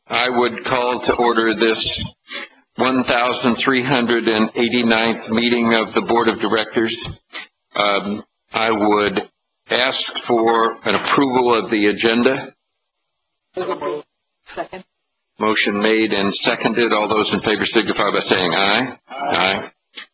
I would call to order this 1,389th meeting of the Board of Directors. I would ask for an approval of the agenda. Second. Motion made and seconded. All those in favor signify by saying aye. Aye.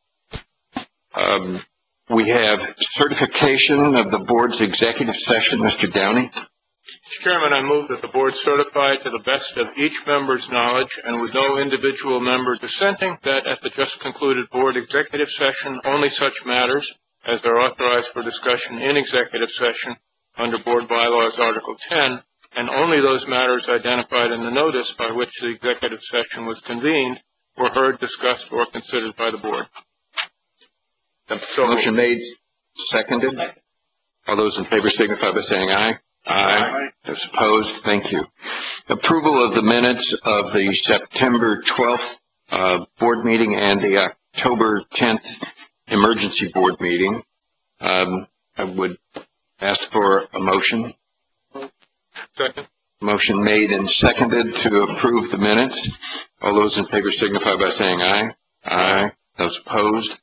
We have certification of the board's executive session. Mr. Downey. Mr. Chairman, I move that the board certify to the best of each member's knowledge and with no individual member dissenting that at the just concluded board executive session, only such matters as are authorized for discussion in executive session under Board Bylaws Article 10, and only those matters identified in the notice by which the executive session was convened were heard, discussed, or considered by the board. Motion made, seconded. All those in favor signify by saying aye. Aye. Those opposed, thank you. Approval of the minutes of the September 12th board meeting and the October 10th emergency board meeting. I would ask for a motion. Second. Motion made and seconded to approve the minutes. All those in favor signify by saying aye. Aye. Those opposed.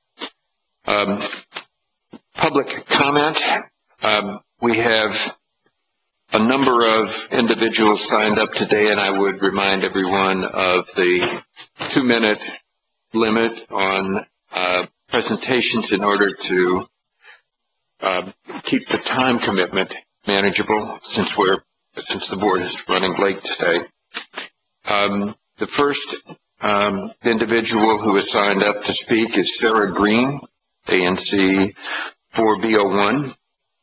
Public comment. We have a number of individuals signed up today, and I would remind everyone of the 2-minute limit on presentations in order to keep the time commitment manageable since the board is running late today. The first individual who has signed up to speak is Sarah Green, ANC 4B01.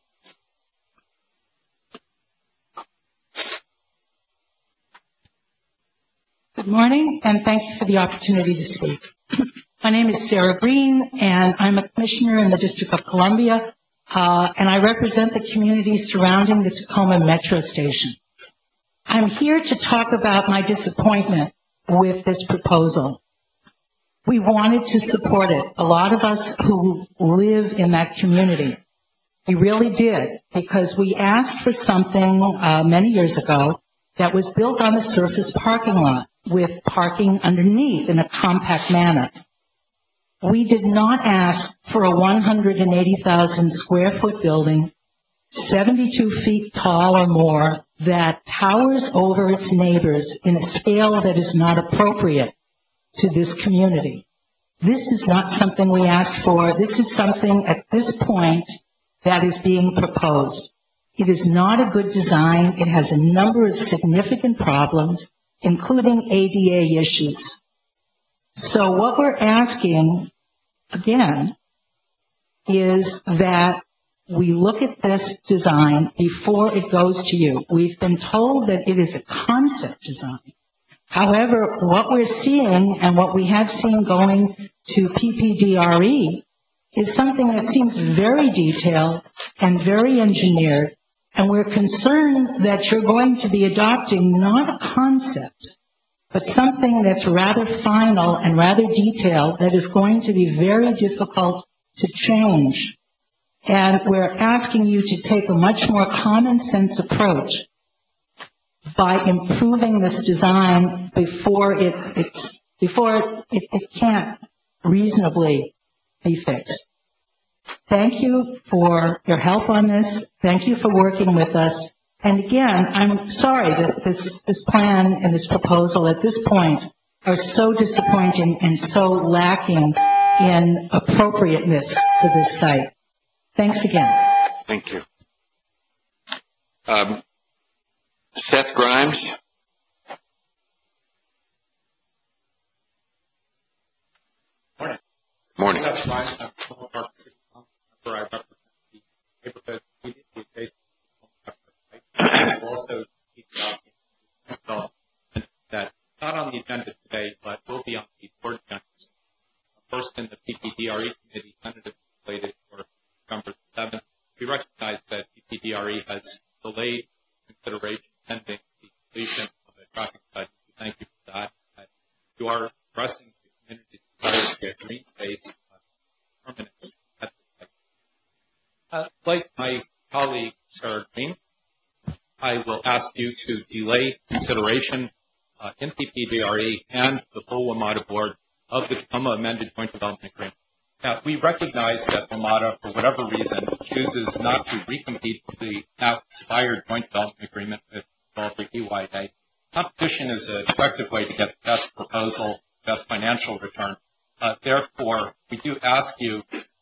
Good morning, and thank you for the opportunity to speak. My name is Sarah Green, and I'm a commissioner in the District of Columbia, and I represent the communities surrounding the Tacoma Metro Station. I'm here to talk about my disappointment with this proposal. We wanted to support it. A lot of us who live in that community, we really did, because we asked for something many years ago that was built on a surface parking lot with parking underneath in a compact manner. We did not ask for a 180,000 square foot building, 72 feet tall or more, that towers over its neighbors in a scale that is not appropriate to this community. This is not something we asked for. This is something at this point that is being proposed. It is not a good design. It has a number of significant problems, including ADA issues. So what we're asking, again, is that we look at this design before it goes to you. We've been told that it is a concept design. However, what we're seeing and what we have seen going to PPDRE is something that seems very detailed and very engineered, and we're concerned that you're going to be adopting not a concept, but something that's rather final and rather detailed that is going to be very difficult to change. And we're asking you to take a much more common sense approach by improving this design before it can't reasonably be fixed. Thank you for your help on this. Thank you for working with us. And again, I'm sorry that this plan and this proposal at this point are so disappointing and so lacking in appropriateness for this site. Thanks again. Thank you. Seth Grimes. Morning. Morning. Seth Grimes. I'm I represent the neighborhood immediately adjacent to the site. Also, that not on the agenda today, but will be on the board agenda. First in the PPDRE committee, tentatively slated for November 7th. We recognize that PPDRE has delayed consideration pending the completion of a traffic study. We thank you for that. You are expressing the community's desire to get green space permanent at the site. Like my colleague, Sarah Green, I will ask you to delay consideration in PPDRE and the full WMATA board of the Tacoma Amended Joint Development Agreement. Now, we recognize that WMATA, for whatever reason, chooses not to recompete the now expired Joint Development Agreement with developer EYA. Competition is an effective way to get the best proposal, best financial return. Therefore, we do ask you,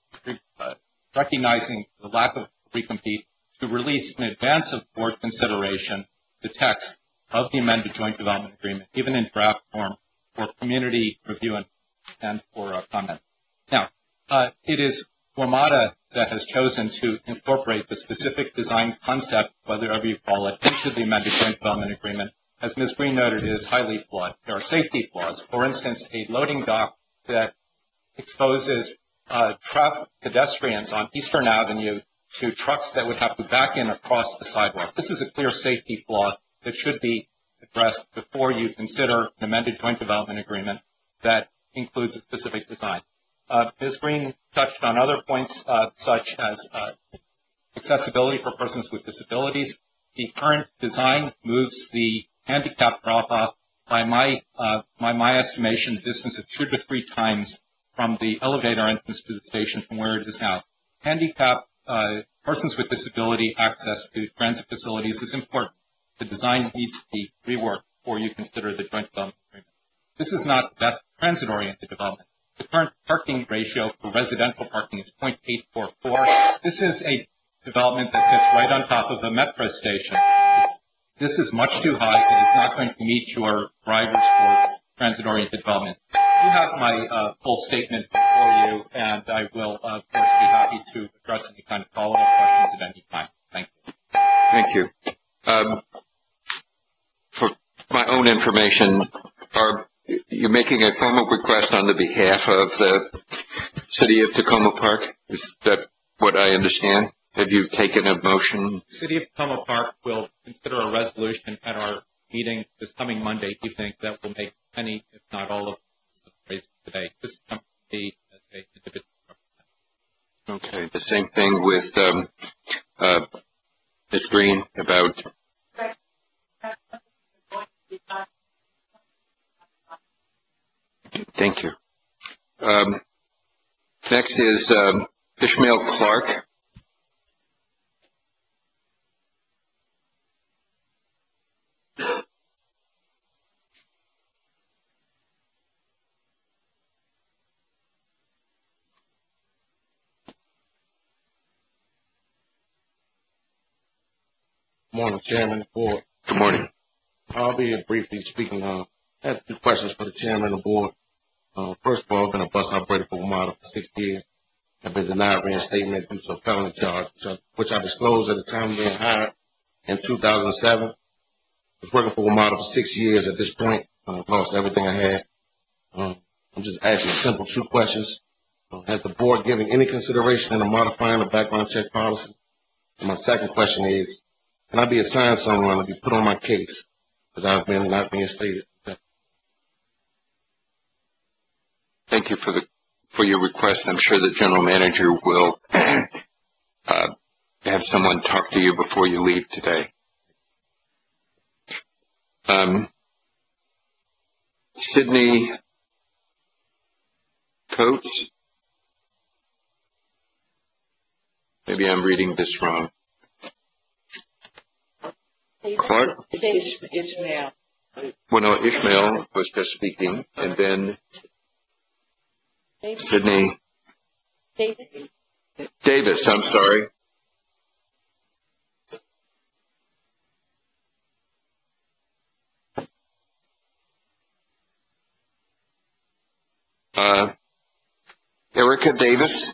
recognizing the lack of recompete, to release in advance of board consideration the text of the amended joint development agreement, even in draft form, for community review and for comment. Now, it is WMATA that has chosen to incorporate the specific design concept, whatever you call it, into the amended joint development agreement. As Ms. Green noted, it is highly flawed. There are safety flaws. For instance, a loading dock that exposes pedestrians on Eastern Avenue to trucks that would have to back in across the sidewalk. This is a clear safety flaw that should be addressed before you consider an amended joint development agreement that includes a specific design. Ms. Green touched on other points such as accessibility for persons with disabilities. The current design moves the handicap drop-off by my estimation, a distance of 2 to 3 times from the elevator entrance to the station from where it is now. Handicap persons with disability access to transit facilities is important. The design needs to be reworked before you consider the joint development agreement. This is not the best transit-oriented development. The current parking ratio for residential parking is 0.844. This is a development that sits right on top of the metro station. This is much too high. It is not going to meet your drivers for transit-oriented development. You have my full statement before you, and I will, of course, be happy to address any kind of follow-up questions at any time. Thank you. Thank you. For my own information, are you making a formal request on the behalf of the City of Tacoma Park? Is that what I understand? Have you taken a motion? The City of Tacoma Park will consider a resolution at our meeting this coming Monday evening that will make any, if not all, of the raised today. This comes to me as an individual representative. Okay. The same thing with Ms. Green about. Thank you. Next is Ishmael Clark. Morning, Chairman of the Board. Good morning. I'll be briefly speaking. I have 2 questions for the Chairman of the Board. First of all, I've been a bus operator for WMATA for 6 years. I've been denied reinstatement due to a felony charge, which I disclosed at the time of being hired in 2007. I was working for WMATA for 6 years at this point. Lost everything I had. I'm just asking simple 2 questions. Has the Board given any consideration in modifying the background check policy? And my second question is, can I be assigned someone to be put on my case because I've been not reinstated? Thank you for your request. I'm sure the general manager will have someone talk to you before you leave today. Sydney Coates. Maybe I'm reading this wrong. Clark? Ishmael. Well, no, Ishmael was just speaking, and then Sydney Davis, I'm sorry. Erica Davis.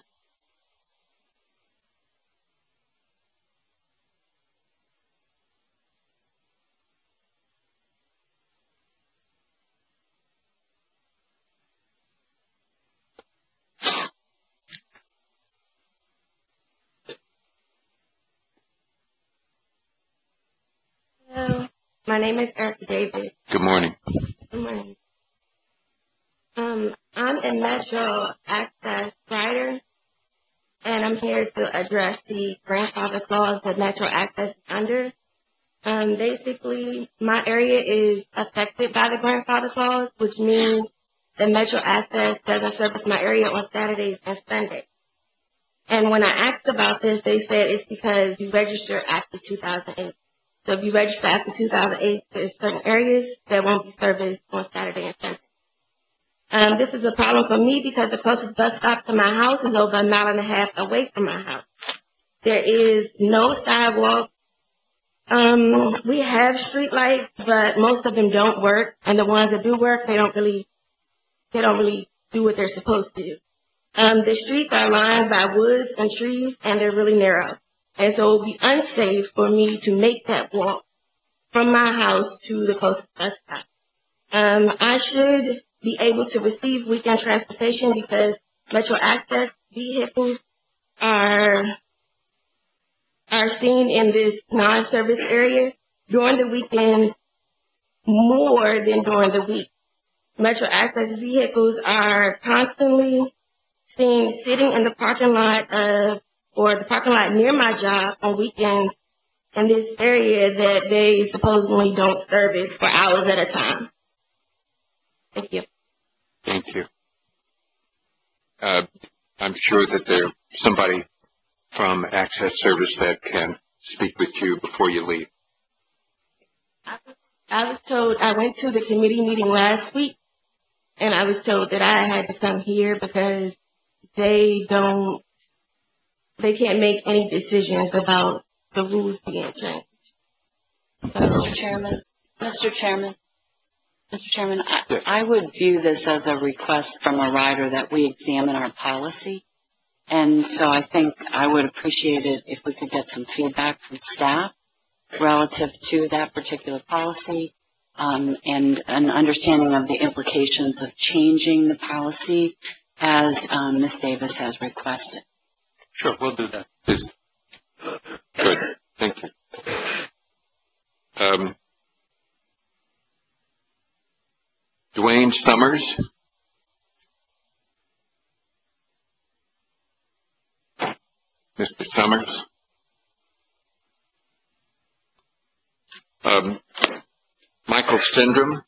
Hello, my name is Erica Davis. Good morning. Good morning. I'm a Metro Access writer, and I'm here to address the grandfather clause that Metro Access is under. Basically, my area is affected by the grandfather clause, which means that Metro Access doesn't service my area on Saturdays and Sundays. And when I asked about this, they said it's because you register after 2008. So if you register after 2008, there's certain areas that won't be serviced on Saturday and Sunday. This is a problem for me because the closest bus stop to my house is over 1.5 miles away from my house. There is no sidewalk. We have street lights, but most of them don't work, and the ones that do work, they don't really do what they're supposed to do. The streets are lined by woods and trees, and they're really narrow. And so it would be unsafe for me to make that walk from my house to the closest bus stop. I should be able to receive weekend transportation because Metro Access vehicles are seen in this non-service area during the weekend more than during the week. Metro Access vehicles are constantly seen sitting in the parking lot or the parking lot near my job on weekends in this area that they supposedly don't service for hours at a time. Thank you. Thank you. I'm sure that there's somebody from Access Service that can speak with you before you leave. I was told, I went to the committee meeting last week, and I was told that I had to come here because they can't make any decisions about the rules being changed. So, Mr. Chairman, I would view this as a request from a rider that we examine our policy. And so I think I would appreciate it if we could get some feedback from staff relative to that particular policy, and an understanding of the implications of changing the policy as Ms. Davis has requested. Sure, we'll do that. Good. Thank you. Dwayne Summers. Mr. Summers. Michael Syndrome.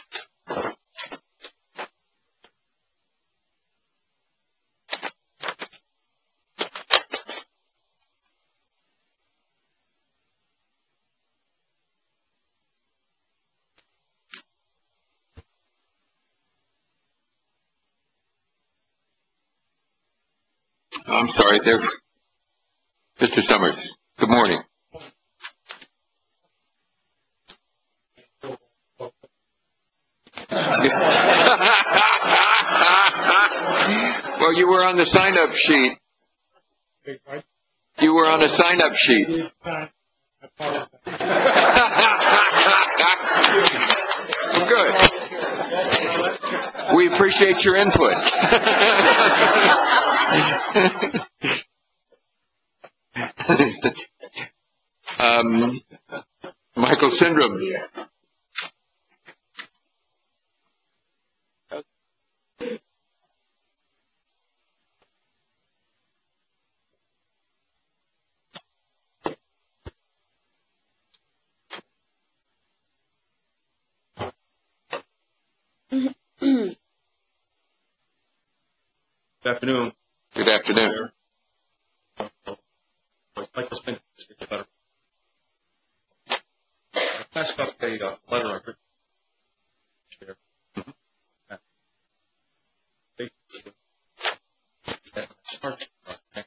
I'm sorry, there. Mr. Summers, good morning. Well, you were on the sign-up sheet. You were on a sign-up sheet. Well, good. We appreciate your input. Michael Syndrome. Good afternoon. Good afternoon. Michael Smith, letter. I passed up a letter I wrote. Basically, that starts I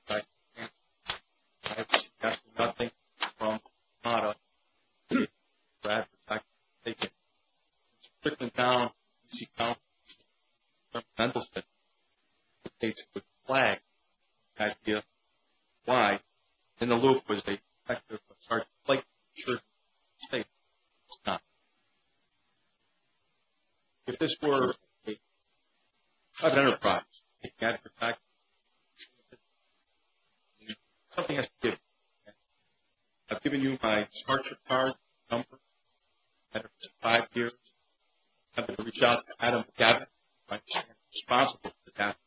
asked nothing from Mata for advertising. Taken trickling down DC County, Mendelssohn, the case would flag the idea why in the loop was a effective Sergeant Blake should state it's not. If this were a private enterprise, advertising, something has to give. I've given you my Smartshirt card number. I've had it for 5 years. I'm going to reach out to Adam Gavin, I'm responsible for that.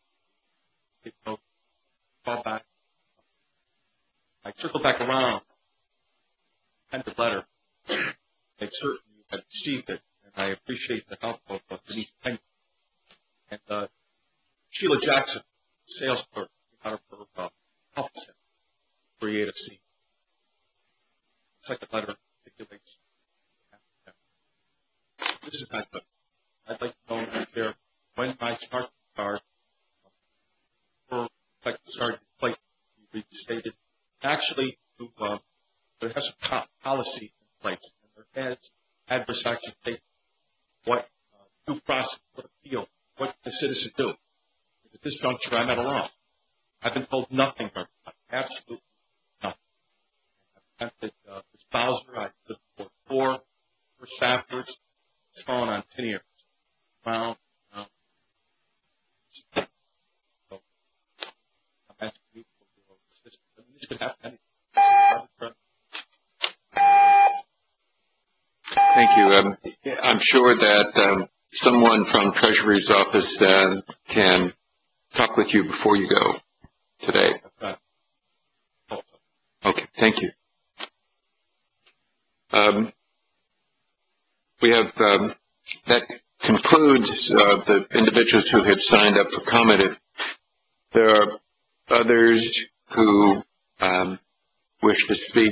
Call back. I circle back around, send a letter make certain you have received it. And I appreciate the help of Denise Penny and Sheila Jackson, sales clerk, out of her office, create a scene. Second letter articulates. This is not good. I'd like to know that there, when my sergeant card for like sergeant plate be reinstated, actually there has a policy in place, and there has adverse action taken. What due process, what appeal, what the citizen do? At this juncture, I'm at a loss. I've been told nothing, absolutely nothing. I've attempted Ms. Bowser, I've lived for four staffers. It's fallen on 10 years. Well, so I'm asking you for your assistance. I mean, this could happen anything. Thank you. I'm sure that someone from Treasury's office can talk with you before you go today. Okay, thank you. We have that concludes the individuals who have signed up for comment. If there are others who wish to speak,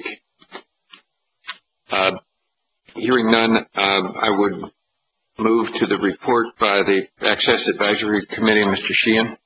hearing none, I would move to the report by the Access Advisory Committee. Mr. Sheehan.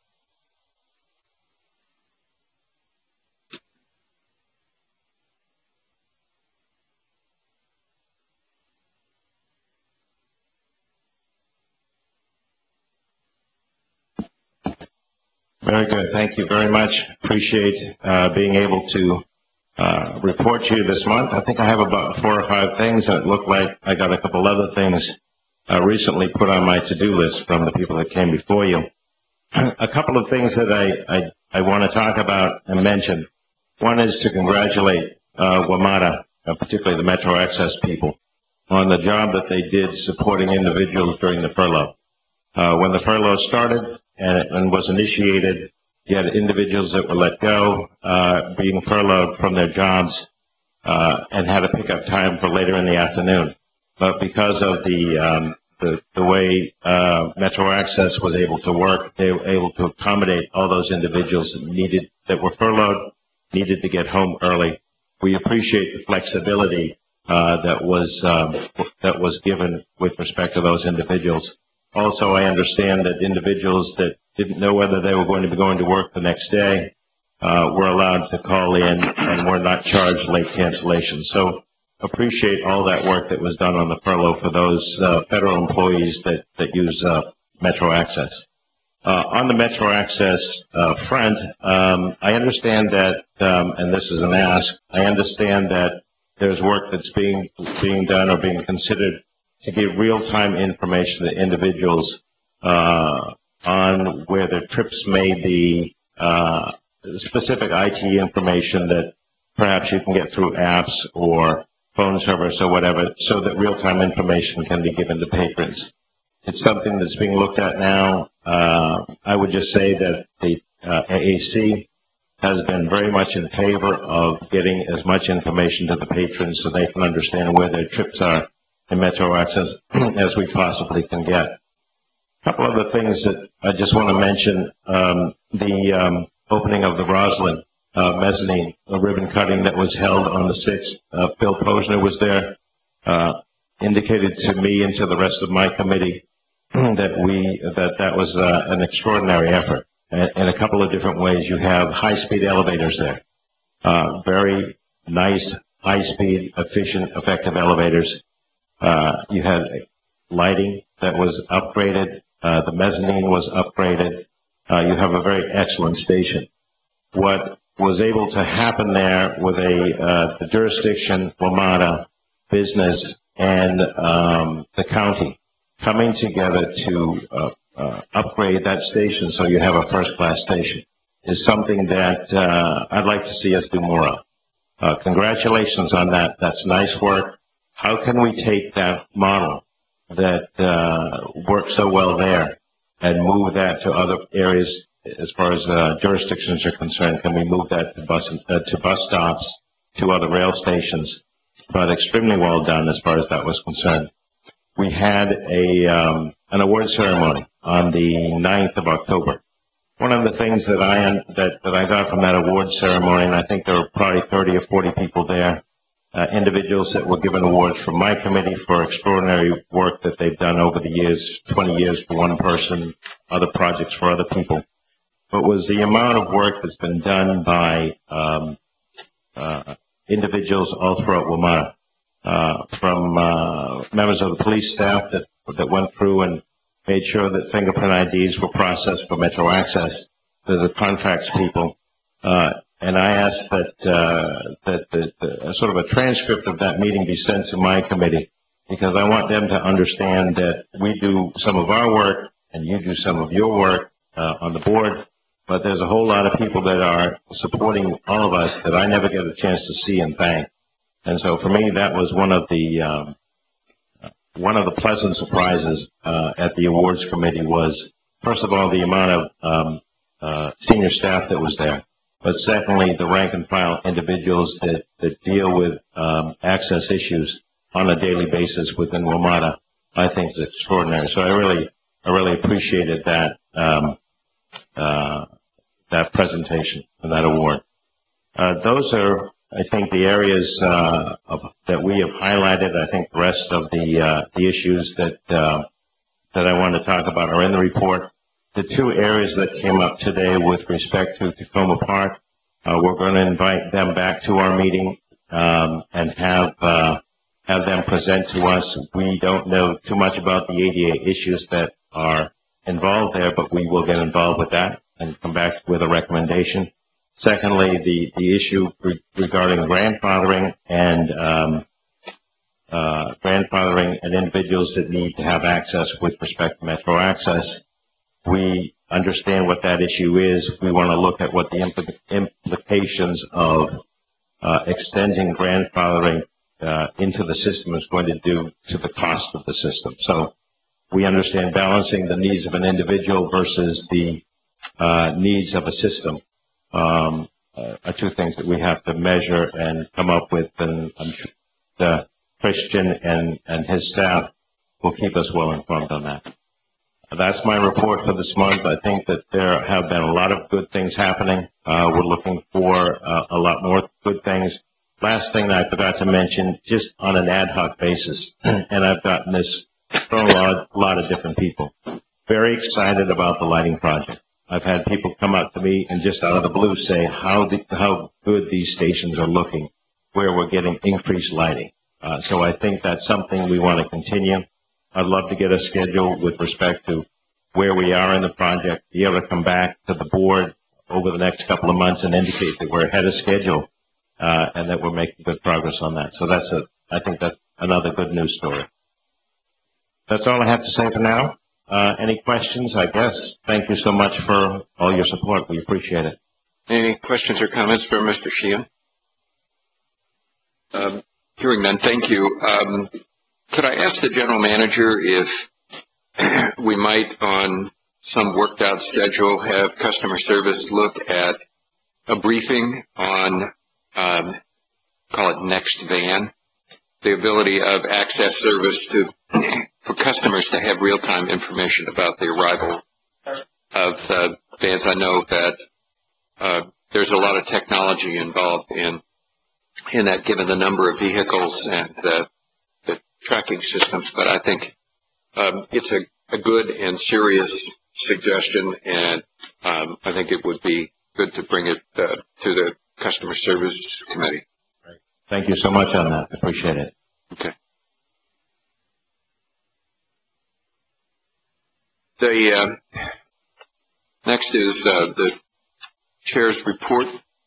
Very good. Thank you very much. Appreciate being able to report to you this month. I think I have about 4 or 5 things, and it looked like I got a couple other things recently put on my to-do list from the people that came before you. A couple of things that I want to talk about and mention. One is to congratulate WMATA, particularly the Metro Access people, on the job that they did supporting individuals during the furlough. When the furlough started and was initiated, you had individuals that were let go, being furloughed from their jobs, and had a pickup time for later in the afternoon. But because of the way Metro Access was able to work, they were able to accommodate all those individuals that were furloughed, needed to get home early. We appreciate the flexibility that was given with respect to those individuals. Also, I understand that individuals that didn't know whether they were going to be going to work the next day were allowed to call in and were not charged late cancellation. So appreciate all that work that was done on the furlough for those federal employees that use Metro Access. On the Metro Access front, I understand that, and this is an ask, I understand that there's work that's being done or being considered to give real-time information to individuals on where their trips may be, specific IT information that perhaps you can get through apps or phone service or whatever, so that real-time information can be given to patrons. It's something that's being looked at now. I would just say that the AAC has been very much in favor of getting as much information to the patrons so they can understand where their trips are in Metro Access as we possibly can get. A couple other things that I just want to mention. The opening of the Roslyn mezzanine, a ribbon cutting that was held on the 6th. Phil Posner was there, indicated to me and to the rest of my committee that was an extraordinary effort in a couple of different ways. You have high-speed elevators there, very nice, high-speed, efficient, effective elevators. You had lighting that was upgraded. The mezzanine was upgraded. You have a very excellent station. What was able to happen there with the jurisdiction, WMATA, business, and the county coming together to upgrade that station so you have a first-class station is something that I'd like to see us do more of. Congratulations on that. That's nice work. How can we take that model that works so well there and move that to other areas as far as jurisdictions are concerned? Can we move that to bus stops, to other rail stations, but extremely well done as far as that was concerned. We had an award ceremony on the 9th of October. One of the things that I got from that award ceremony, and I think there were probably 30 or 40 people there, individuals that were given awards from my committee for extraordinary work that they've done over the years, 20 years for one person, other projects for other people. But was the amount of work that's been done by individuals all throughout WMATA, from members of the police staff that went through and made sure that fingerprint IDs were processed for Metro Access, to the contracts people. And I asked that sort of a transcript of that meeting be sent to my committee, because I want them to understand that we do some of our work and you do some of your work on the board, but there's a whole lot of people that are supporting all of us that I never get a chance to see and thank. And so for me, that was one of the pleasant surprises at the awards committee was, first of all, the amount of senior staff that was there, but secondly, the rank and file individuals that deal with access issues on a daily basis within WMATA, I think is extraordinary. So I really appreciated that that presentation and that award. Those are, I think, the areas that we have highlighted. I think the rest of the issues that I want to talk about are in the report. The two areas that came up today with respect to Tacoma Park, we're going to invite them back to our meeting and have them present to us. We don't know too much about the ADA issues that are involved there, but we will get involved with that and come back with a recommendation. Secondly, the issue regarding grandfathering and individuals that need to have access with respect to Metro Access. We understand what that issue is. We want to look at what the implications of extending grandfathering into the system is going to do to the cost of the system. So we understand balancing the needs of an individual versus the needs of a system are two things that we have to measure and come up with, and I'm sure Christian and his staff will keep us well informed on that. That's my report for this month. I think that there have been a lot of good things happening. We're looking for a lot more good things. Last thing that I forgot to mention, just on an ad hoc basis, and I've gotten this from a lot of different people, very excited about the lighting project. I've had people come up to me and just out of the blue say how good these stations are looking, where we're getting increased lighting. So I think that's something we want to continue. I'd love to get a schedule with respect to where we are in the project, be able to come back to the board over the next couple of months and indicate that we're ahead of schedule and that we're making good progress on that. So I think that's another good news story. That's all I have to say for now. Any questions? I guess. Thank you so much for all your support. We appreciate it. Any questions or comments for Mr. Sheehan? Hearing none, thank you. Could I ask the general manager if we might, on some worked out schedule, have customer service look at a briefing on, call it Next Van, the ability of access service for customers to have real-time information about the arrival of vans. I know that there's a lot of technology involved in that, given the number of vehicles and the tracking systems, but I think it's a good and serious suggestion, and I think it would be good to bring it to the Customer Service Committee. Right. Thank you so much on that. I appreciate it. Okay. The next is the Chair's report.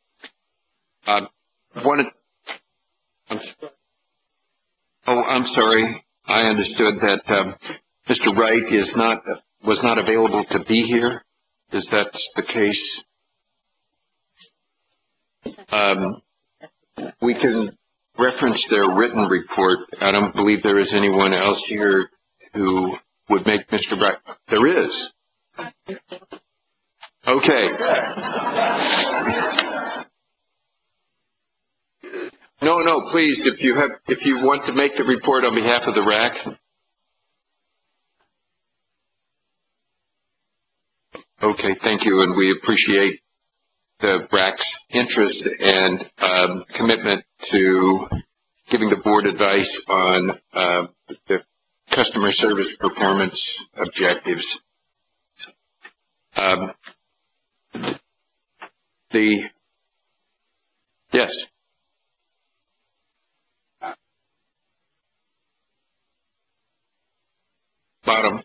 I'm sorry. I understood that Mr. Wright was not available to be here. Is that the case? We can reference their written report. I don't believe there is anyone else here who would make Mr. Wright. There is. Okay. No, please, if you want to make the report on behalf of the RAC. Okay, thank you, and we appreciate the RAC's interest and commitment to giving the board advice on the customer service performance objectives. Yes. Bottom.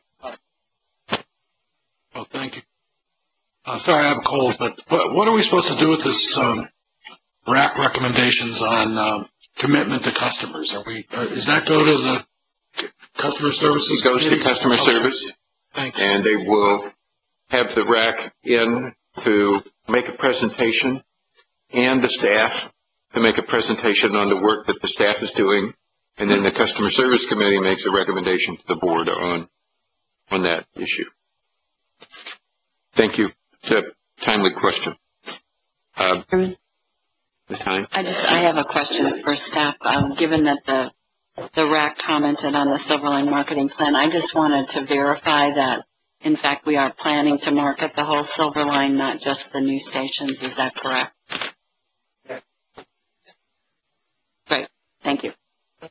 Oh, thank you. Sorry, I have a cold, but what are we supposed to do with this RAC recommendations on commitment to customers? Does that go to the customer services? It goes committee? to customer service. Thanks. And they will have the RAC in to make a presentation, and the staff to make a presentation on the work that the staff is doing, and then the customer service committee makes a recommendation to the board on that issue. Thank you. It's a timely question. Ms. Hine? I have a question for staff. Given that the RAC commented on the Silverline marketing plan, I just wanted to verify that, in fact, we are planning to market the whole Silverline, not just the new stations. Is that correct? Great. Thank you.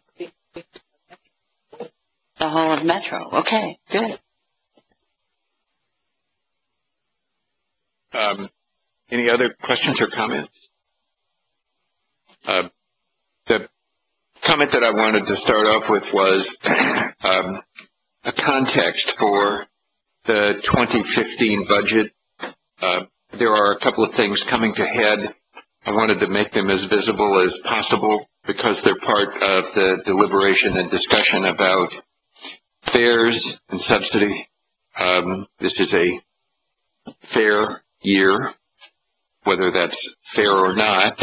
The whole of Metro. Okay, good. Any other questions or comments? The comment that I wanted to start off with was a context for the 2015 budget. There are a couple of things coming to head. I wanted to make them as visible as possible because they're part of the deliberation and discussion about fares and subsidy. This is a fair year, whether that's fair or not.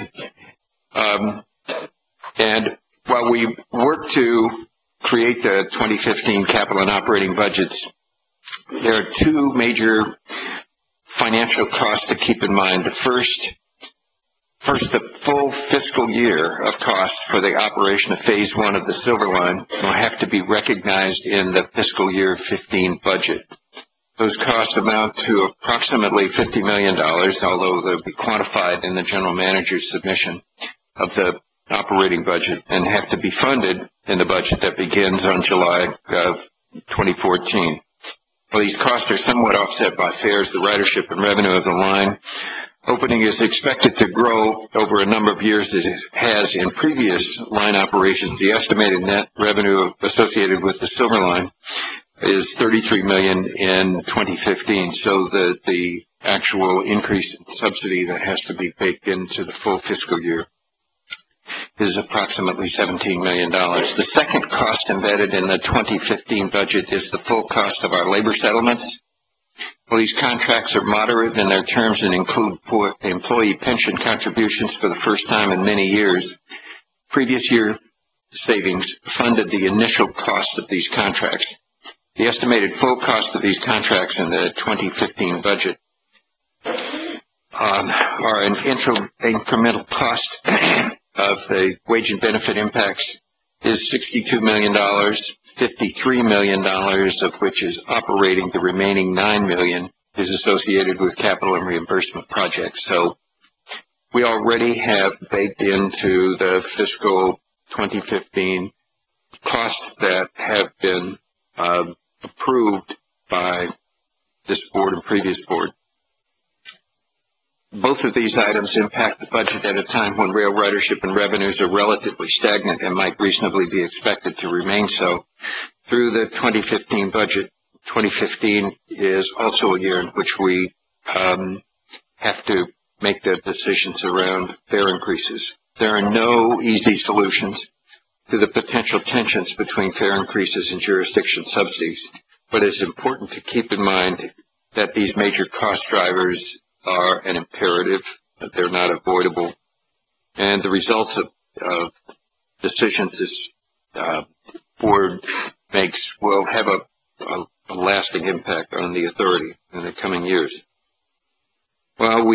And while we work to create the 2015 capital and operating budgets, there are two major financial costs to keep in mind. The first, the full fiscal year of cost for the operation of Phase 1 of the Silverline will have to be recognized in the fiscal year 15 budget. Those costs amount to approximately $50 million, although they'll be quantified in the general manager's submission of the operating budget and have to be funded in the budget that begins on July of 2014. Well, these costs are somewhat offset by fares, the ridership and revenue of the line. Opening is expected to grow over a number of years as it has in previous line operations. The estimated net revenue associated with the Silverline is $33 million in 2015. So the actual increase in subsidy that has to be baked into the full fiscal year is approximately $17 million. The second cost embedded in the 2015 budget is the full cost of our labor settlements. Well, these contracts are moderate in their terms and include employee pension contributions for the first time in many years. Previous year savings funded the initial cost of these contracts. The estimated full cost of these contracts in the 2015 budget are an incremental cost of the wage and benefit impacts is $62 million, $53 million of which is operating. The remaining $9 million is associated with capital and reimbursement projects. So we already have baked into the fiscal 2015 costs that have been approved by this board and previous board. Both of these items impact the budget at a time when rail ridership and revenues are relatively stagnant and might reasonably be expected to remain so through the 2015 budget. 2015 is also a year in which we have to make the decisions around fare increases. There are no easy solutions to the potential tensions between fare increases and jurisdiction subsidies, but it's important to keep in mind that these major cost drivers are an imperative, that they're not avoidable, and the results of decisions this board makes will have a lasting impact on the authority in the coming years. While we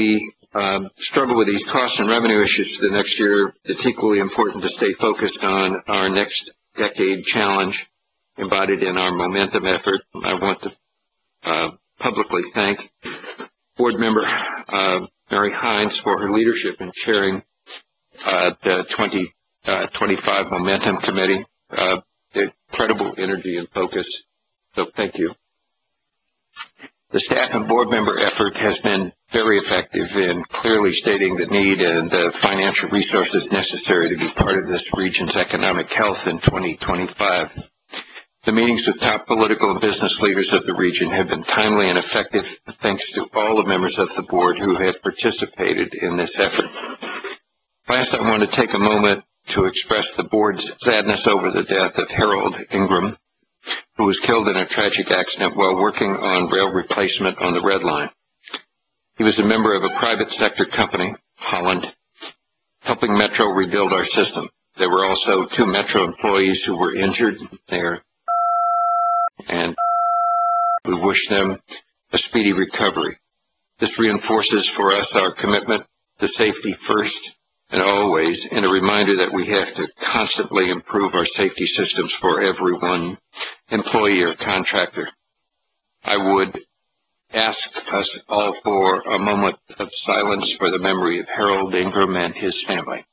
struggle with these cost and revenue issues for the next year, it's equally important to stay focused on our next decade challenge embodied in our momentum effort. I want to publicly thank Board Member Mary Hines for her leadership in chairing the 2025 Momentum Committee. Incredible energy and focus, so thank you. The staff and board member effort has been very effective in clearly stating the need and the financial resources necessary to be part of this region's economic health in 2025. The meetings with top political and business leaders of the region have been timely and effective, thanks to all the members of the board who have participated in this effort. Last, I want to take a moment to express the board's sadness over the death of Harold Ingram, who was killed in a tragic accident while working on rail replacement on the Red Line. He was a member of a private sector company, Holland, helping Metro rebuild our system. There were also 2 Metro employees who were injured there, and we wish them a speedy recovery. This reinforces for us our commitment to safety first and always, and a reminder that we have to constantly improve our safety systems for everyone, employee or contractor. I would ask us all for a moment of silence for the memory of Harold Ingram and his family.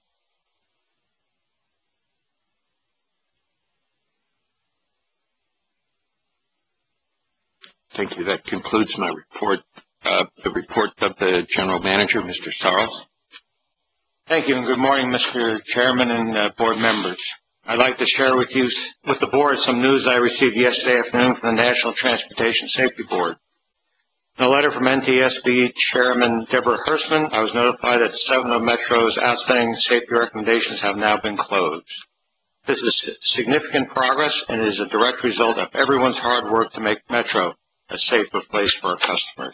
Thank you. That concludes my report. The report of the General Manager, Mr. Sarles. Thank you, and good morning, Mr. Chairman and board members. I'd like to share with the board, some news I received yesterday afternoon from the National Transportation Safety Board. In a letter from NTSB Chairman Deborah Hersman, I was notified that 7 of Metro's outstanding safety recommendations have now been closed. This is significant progress and is a direct result of everyone's hard work to make Metro a safer place for our customers.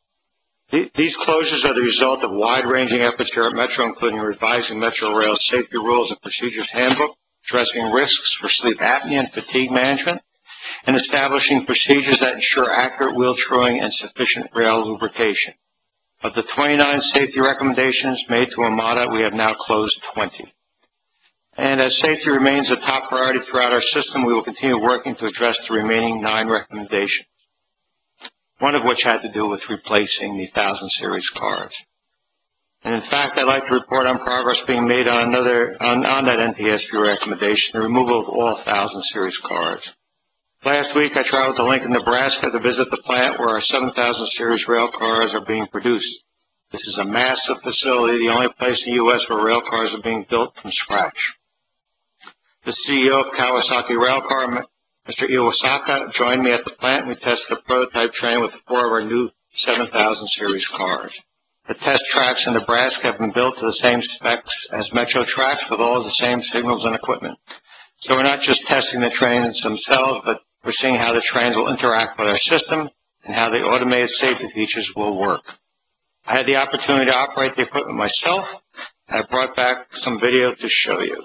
These closures are the result of wide-ranging efforts here at Metro, including revising Metro Rail's safety rules and procedures handbook, addressing risks for sleep apnea and fatigue management, and establishing procedures that ensure accurate wheel truing and sufficient rail lubrication. Of the 29 safety recommendations made to AMATA, we have now closed 20. And as safety remains a top priority throughout our system, we will continue working to address the remaining 9 recommendations, one of which had to do with replacing the 1000 series cars. And in fact, I'd like to report on progress being made on that NTSB recommendation, the removal of all 1000 series cars. Last week, I traveled to Lincoln, Nebraska to visit the plant where our 7000 series rail cars are being produced. This is a massive facility, the only place in the U.S. where rail cars are being built from scratch. The CEO of Kawasaki Railcar, Mr. Iwasaka, joined me at the plant, and we tested a prototype train with 4 of our new 7000 series cars. The test tracks in Nebraska have been built to the same specs as Metro tracks with all of the same signals and equipment. So we're not just testing the trains themselves, but we're seeing how the trains will interact with our system and how the automated safety features will work. I had the opportunity to operate the equipment myself, and I brought back some video to show you.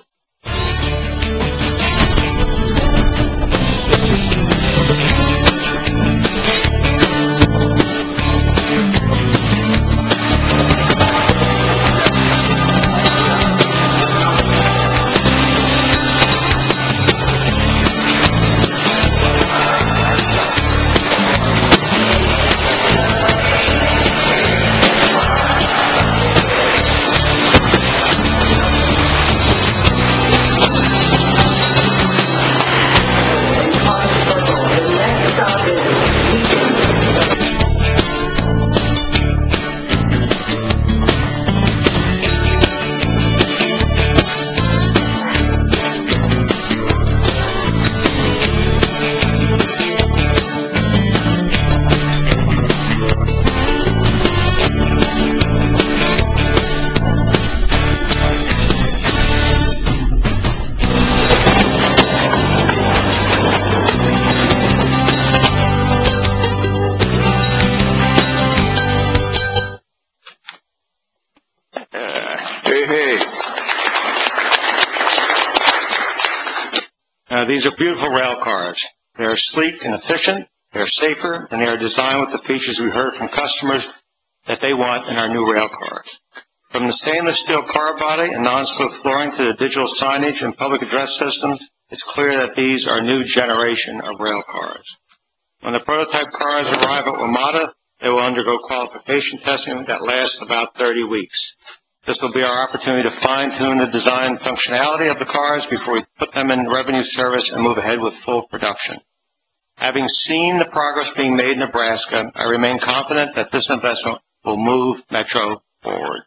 These are beautiful rail cars. They are sleek and efficient, they are safer, and they are designed with the features we heard from customers that they want in our new rail cars. From the stainless steel car body and non-slip flooring to the digital signage and public address systems, it's clear that these are new generation of rail cars. When the prototype cars arrive at WMATA, they will undergo qualification testing that lasts about 30 weeks. This will be our opportunity to fine-tune the design and functionality of the cars before we put them in revenue service and move ahead with full production. Having seen the progress being made in Nebraska, I remain confident that this investment will move Metro forward.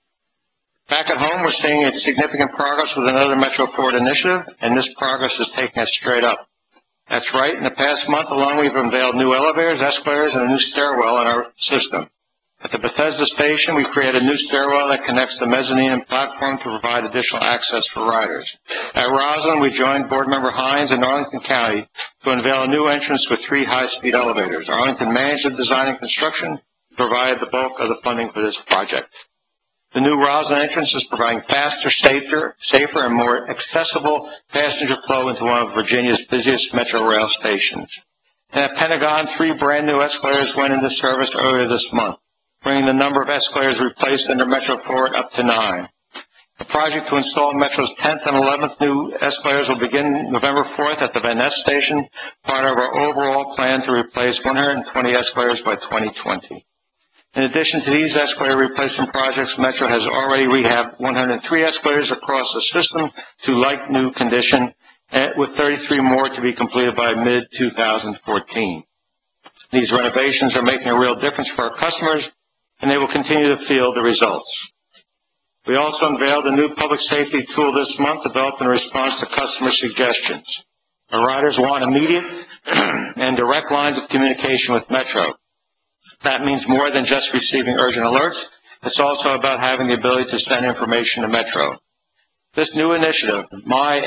Back at home, we're seeing significant progress with another Metro Forward initiative, and this progress is taking us straight up. That's right. In the past month alone, we've unveiled new elevators, escalators, and a new stairwell in our system. At the Bethesda station, we created a new stairwell that connects the mezzanine and platform to provide additional access for riders. At Roslyn, we joined Board Member Hines in Arlington County to unveil a new entrance with 3 high-speed elevators. Arlington managed the design and construction and provided the bulk of the funding for this project. The new Roslyn entrance is providing faster, safer, and more accessible passenger flow into one of Virginia's busiest Metro rail stations. And at Pentagon, 3 brand-new escalators went into service earlier this month, bringing the number of escalators replaced under Metro Forward up to 9. The project to install Metro's 10th and 11th new escalators will begin November 4th at the Van Ness station, part of our overall plan to replace 120 escalators by 2020. In addition to these escalator replacement projects, Metro has already rehabbed 103 escalators across the system to like-new condition, with 33 more to be completed by mid-2014. These renovations are making a real difference for our customers, and they will continue to feel the results. We also unveiled a new public safety tool this month developed in response to customer suggestions. Our riders want immediate and direct lines of communication with Metro. That means more than just receiving urgent alerts. It's also about having the ability to send information to Metro. This new initiative, My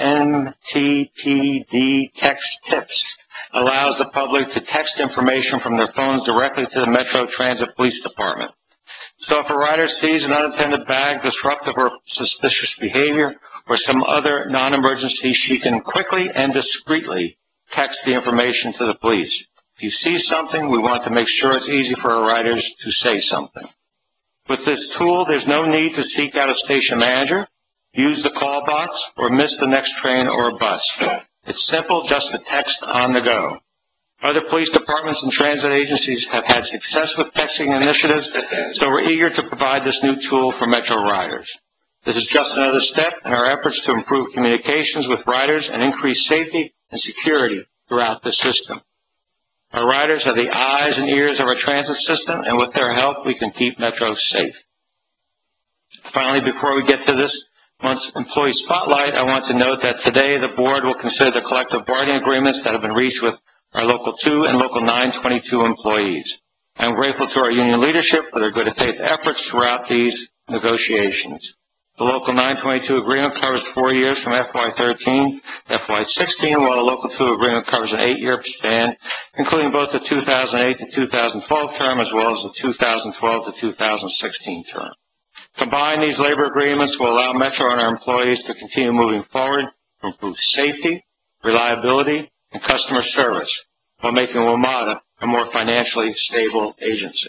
MTPD Text Tips, allows the public to text information from their phones directly to the Metro Transit Police Department. So if a rider sees an unattended bag, disruptive or suspicious behavior, or some other non-emergency, she can quickly and discreetly text the information to the police. If you see something, we want to make sure it's easy for our riders to say something. With this tool, there's no need to seek out a station manager, use the call box, or miss the next train or bus. It's simple, just a text on the go. Other police departments and transit agencies have had success with texting initiatives, so we're eager to provide this new tool for Metro riders. This is just another step in our efforts to improve communications with riders and increase safety and security throughout the system. Our riders are the eyes and ears of our transit system, and with their help, we can keep Metro safe. Finally, before we get to this month's employee spotlight, I want to note that today the board will consider the collective bargaining agreements that have been reached with our Local 2 and Local 922 employees. I'm grateful to our union leadership for their good faith efforts throughout these negotiations. The Local 922 agreement covers 4 years from FY13 to FY16, while the Local 2 agreement covers an 8-year span, including both the 2008 to 2012 term as well as the 2012 to 2016 term. Combined, these labor agreements will allow Metro and our employees to continue moving forward to improve safety, reliability, and customer service, while making WMATA a more financially stable agency.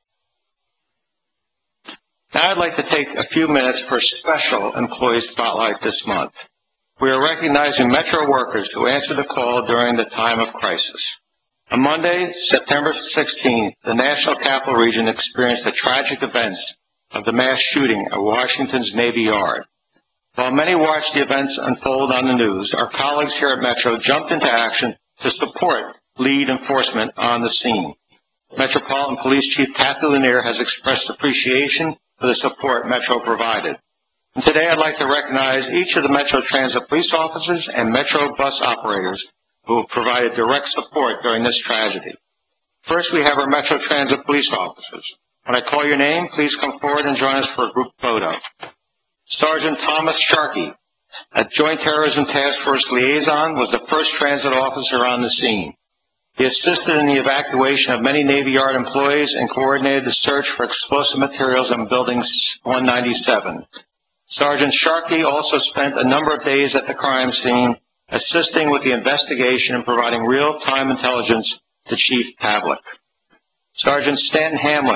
Now I'd like to take a few minutes for a special employee spotlight this month. We are recognizing Metro workers who answered the call during the time of crisis. On Monday, September 16th, the National Capital Region experienced the tragic events of the mass shooting at Washington's Navy Yard. While many watched the events unfold on the news, our colleagues here at Metro jumped into action to support lead enforcement on the scene. Metropolitan Police Chief Kathy Lanier has expressed appreciation for the support Metro provided. And today I'd like to recognize each of the Metro Transit police officers and Metro bus operators who have provided direct support during this tragedy. First, we have our Metro Transit police officers. When I call your name, please come forward and join us for a group photo. Sergeant Thomas Sharkey, a Joint Terrorism Task Force liaison, was the first transit officer on the scene. He assisted in the evacuation of many Navy Yard employees and coordinated the search for explosive materials in Building 197. Sergeant Sharkey also spent a number of days at the crime scene, assisting with the investigation and providing real-time intelligence to Chief Pavlik. Sergeant Stanton Hamlin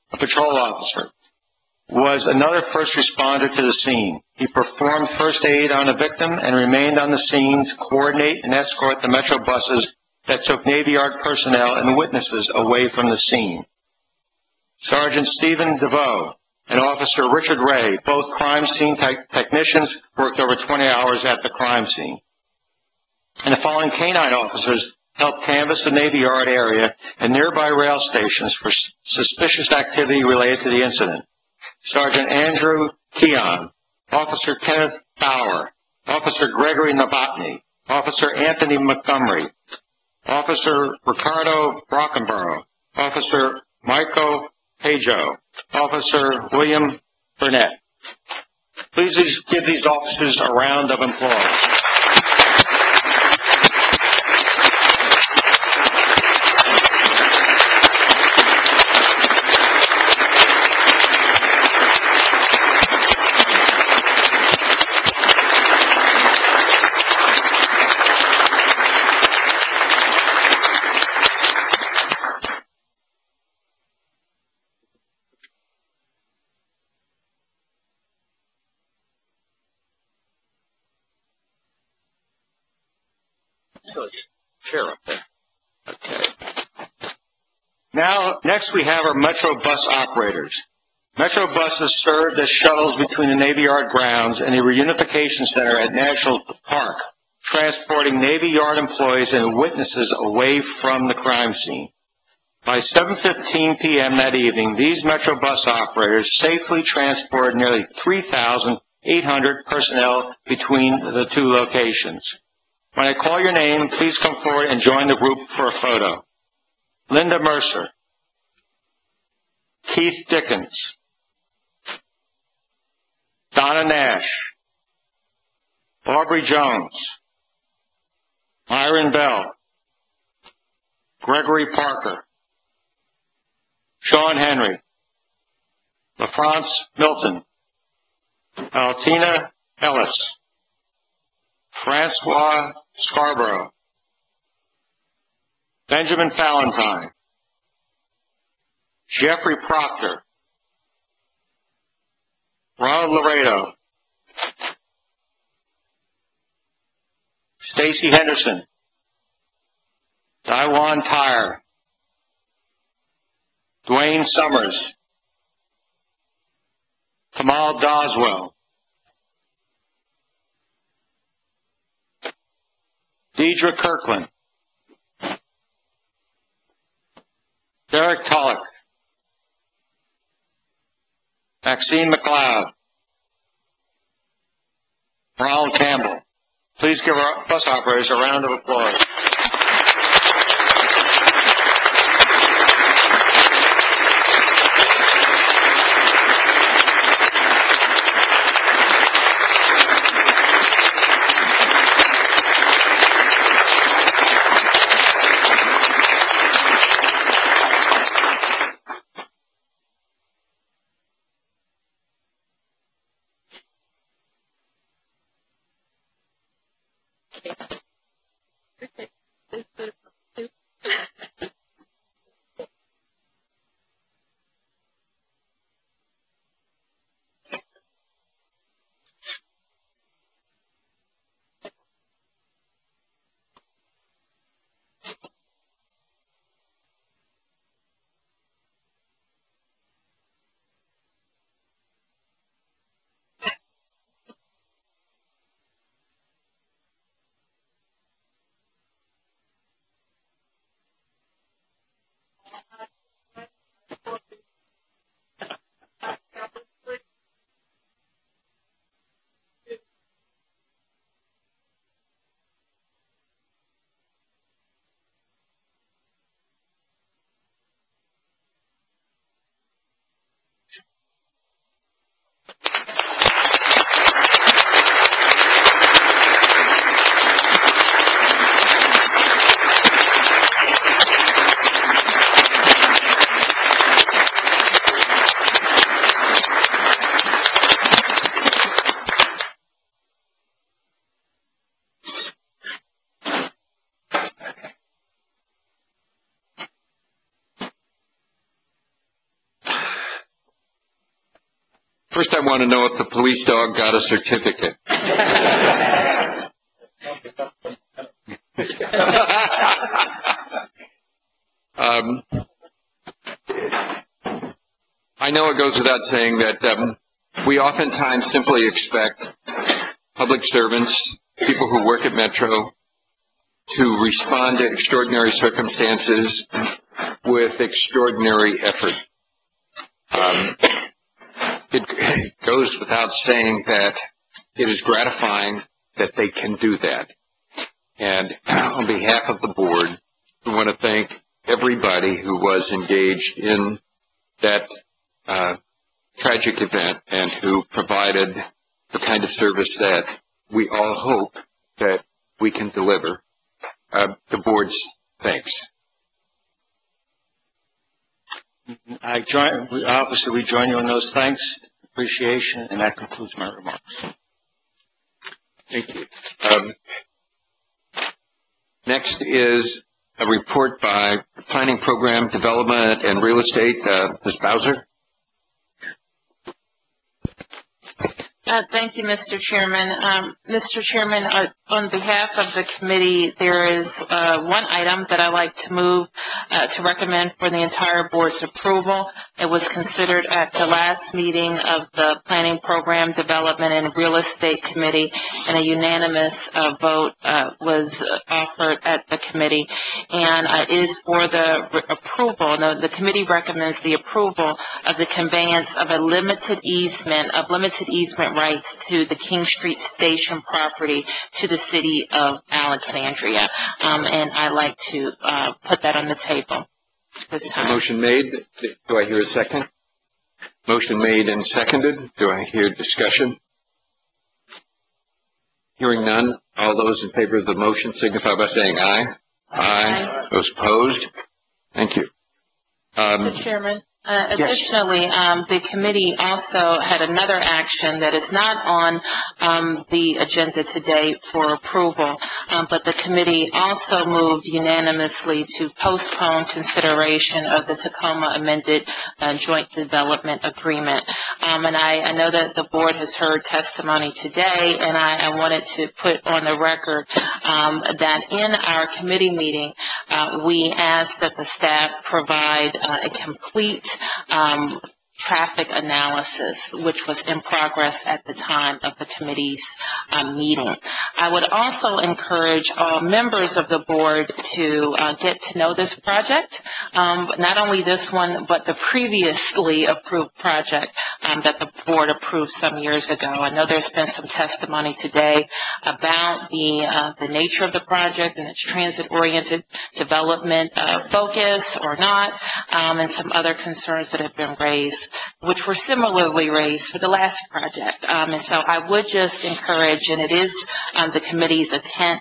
a patrol officer, was another first responder to the scene. He performed first aid on the victim and remained on the scene to coordinate and escort the Metro buses that took Navy Yard personnel and witnesses away from the scene. Sergeant Stephen DeVoe and Officer Richard Ray, both crime scene technicians, worked over 20 hours at the crime scene. And the following canine officers helped canvass the Navy Yard area and nearby rail stations for suspicious activity related to the incident. Sergeant Andrew Keon, Officer Kenneth Bauer, Officer Gregory Novotny, Officer Anthony Montgomery, Officer Ricardo Brockenborough, Officer Michael Pajo, Officer William Burnett. Please give these officers a round of applause. So it's chair up there. Okay. Now, next we have our Metro bus operators. Metro buses served as shuttles between the Navy Yard grounds and the reunification center at National Park, transporting Navy Yard employees and witnesses away from the crime scene. By 7:15 p.m. that evening, these Metro bus operators safely transported nearly 3,800 personnel between the two locations. When I call your name, please come forward and join the group for a photo. Linda Mercer, Keith Dickens, Donna Nash, Aubrey Jones, Myron Bell, Gregory Parker, Sean Henry, LaFrance Milton, Altina Ellis, Francois Scarborough, Benjamin Valentine, Jeffrey Proctor, Ronald Laredo, Stacy Henderson, Daiwan Tyre, Dwayne Summers, Kamal Doswell, Deidre Kirkland, Derek Tullock, Maxine McLeod, Ronald Campbell. Please give our bus operators a round of applause. First, I want to know if the police dog got a certificate. I know it goes without saying that we oftentimes simply expect public servants, people who work at Metro, to respond to extraordinary circumstances with extraordinary effort. It goes without saying that it is gratifying that they can do that. And on behalf of the board, we want to thank everybody who was engaged in that tragic event and who provided the kind of service that we all hope that we can deliver. The board's thanks. Obviously, we join you in those thanks, appreciation, and that concludes my remarks. Thank you. Next is a report by Planning Program Development and Real Estate. Ms. Bowser. Thank you, Mr. Chairman. Mr. Chairman, on behalf of the committee, there is one item that I'd like to move to recommend for the entire board's approval. It was considered at the last meeting of the Planning Program Development and Real Estate Committee, and a unanimous vote was offered at the committee. And it is for the approval. No, the committee recommends the approval of the conveyance of limited easement rights to the King Street Station property to the city of Alexandria. And I'd like to put that on the table this time. Motion made. Do I hear a second? Motion made and seconded. Do I hear discussion? Hearing none. All those in favor of the motion signify by saying aye. Aye. Those opposed? Thank you. Mr. Chairman, additionally, the committee also had another action that is not on the agenda today for approval, but the committee also moved unanimously to postpone consideration of the Tacoma amended joint development agreement. And I know that the board has heard testimony today, and I wanted to put on the record that in our committee meeting, we asked that the staff provide a complete traffic analysis, which was in progress at the time of the committee's meeting. I would also encourage all members of the board to get to know this project, not only this one, but the previously approved project that the board approved some years ago. I know there's been some testimony today about the nature of the project and its transit-oriented development focus or not, and some other concerns that have been raised, which were similarly raised for the last project. And so I would just encourage, and it is the committee's intent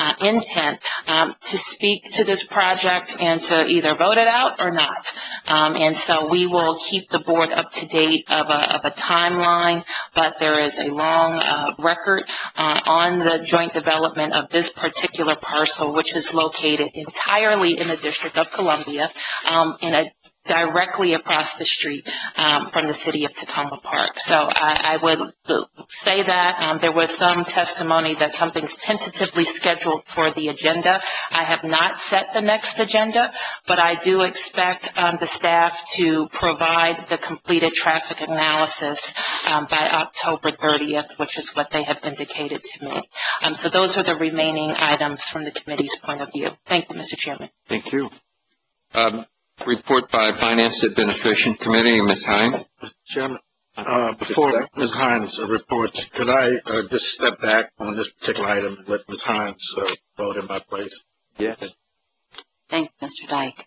to speak to this project and to either vote it out or not. And so we will keep the board up to date of a timeline, but there is a long record on the joint development of this particular parcel, which is located entirely in the District of Columbia, directly across the street from the city of Tacoma Park. So I would say that there was some testimony that something's tentatively scheduled for the agenda. I have not set the next agenda, but I do expect the staff to provide the completed traffic analysis by October 30th, which is what they have indicated to me. So those are the remaining items from the committee's point of view. Thank you, Mr. Chairman. Thank you. Report by Finance Administration Committee, Ms. Hines. Mr. Chairman. Before Ms. Hines reports, could I just step back on this particular item and let Ms. Hines vote in my place? Yes. Thank you, Mr. Dyke.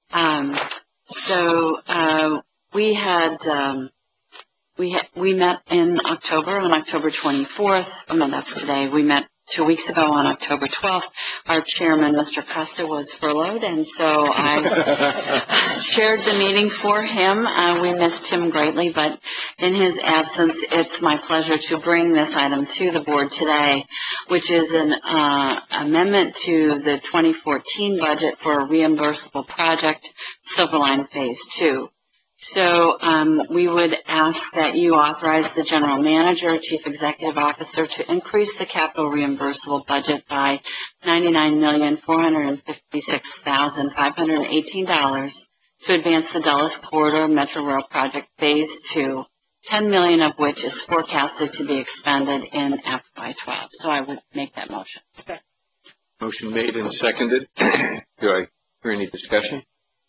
We met in October, on October 24th. Oh, no, that's today. We met 2 weeks ago on October 12th. Our chairman, Mr. Costa, was furloughed, and so I chaired the meeting for him. We missed him greatly, but in his absence, it's my pleasure to bring this item to the board today, which is an amendment to the 2014 budget for a reimbursable project, Silver Line Phase 2. So we would ask that you authorize the general manager, chief executive officer, to increase the capital reimbursable budget by $99,456,518 to advance the Dulles Corridor Metro Rail Project Phase 2, $10 million of which is forecasted to be expended in FY12. So I would make that motion. Motion made and seconded. Do I hear any discussion?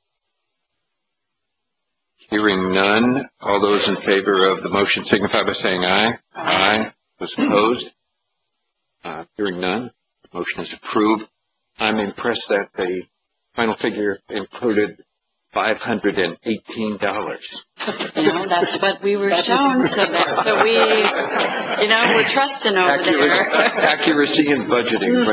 Hearing none, all those in favor of the motion signify by saying aye. Aye. Those opposed? Hearing none, the motion is approved. I'm impressed that the final figure included $518. That's what we were shown, so we, we're trusting over there. Accuracy in budgeting,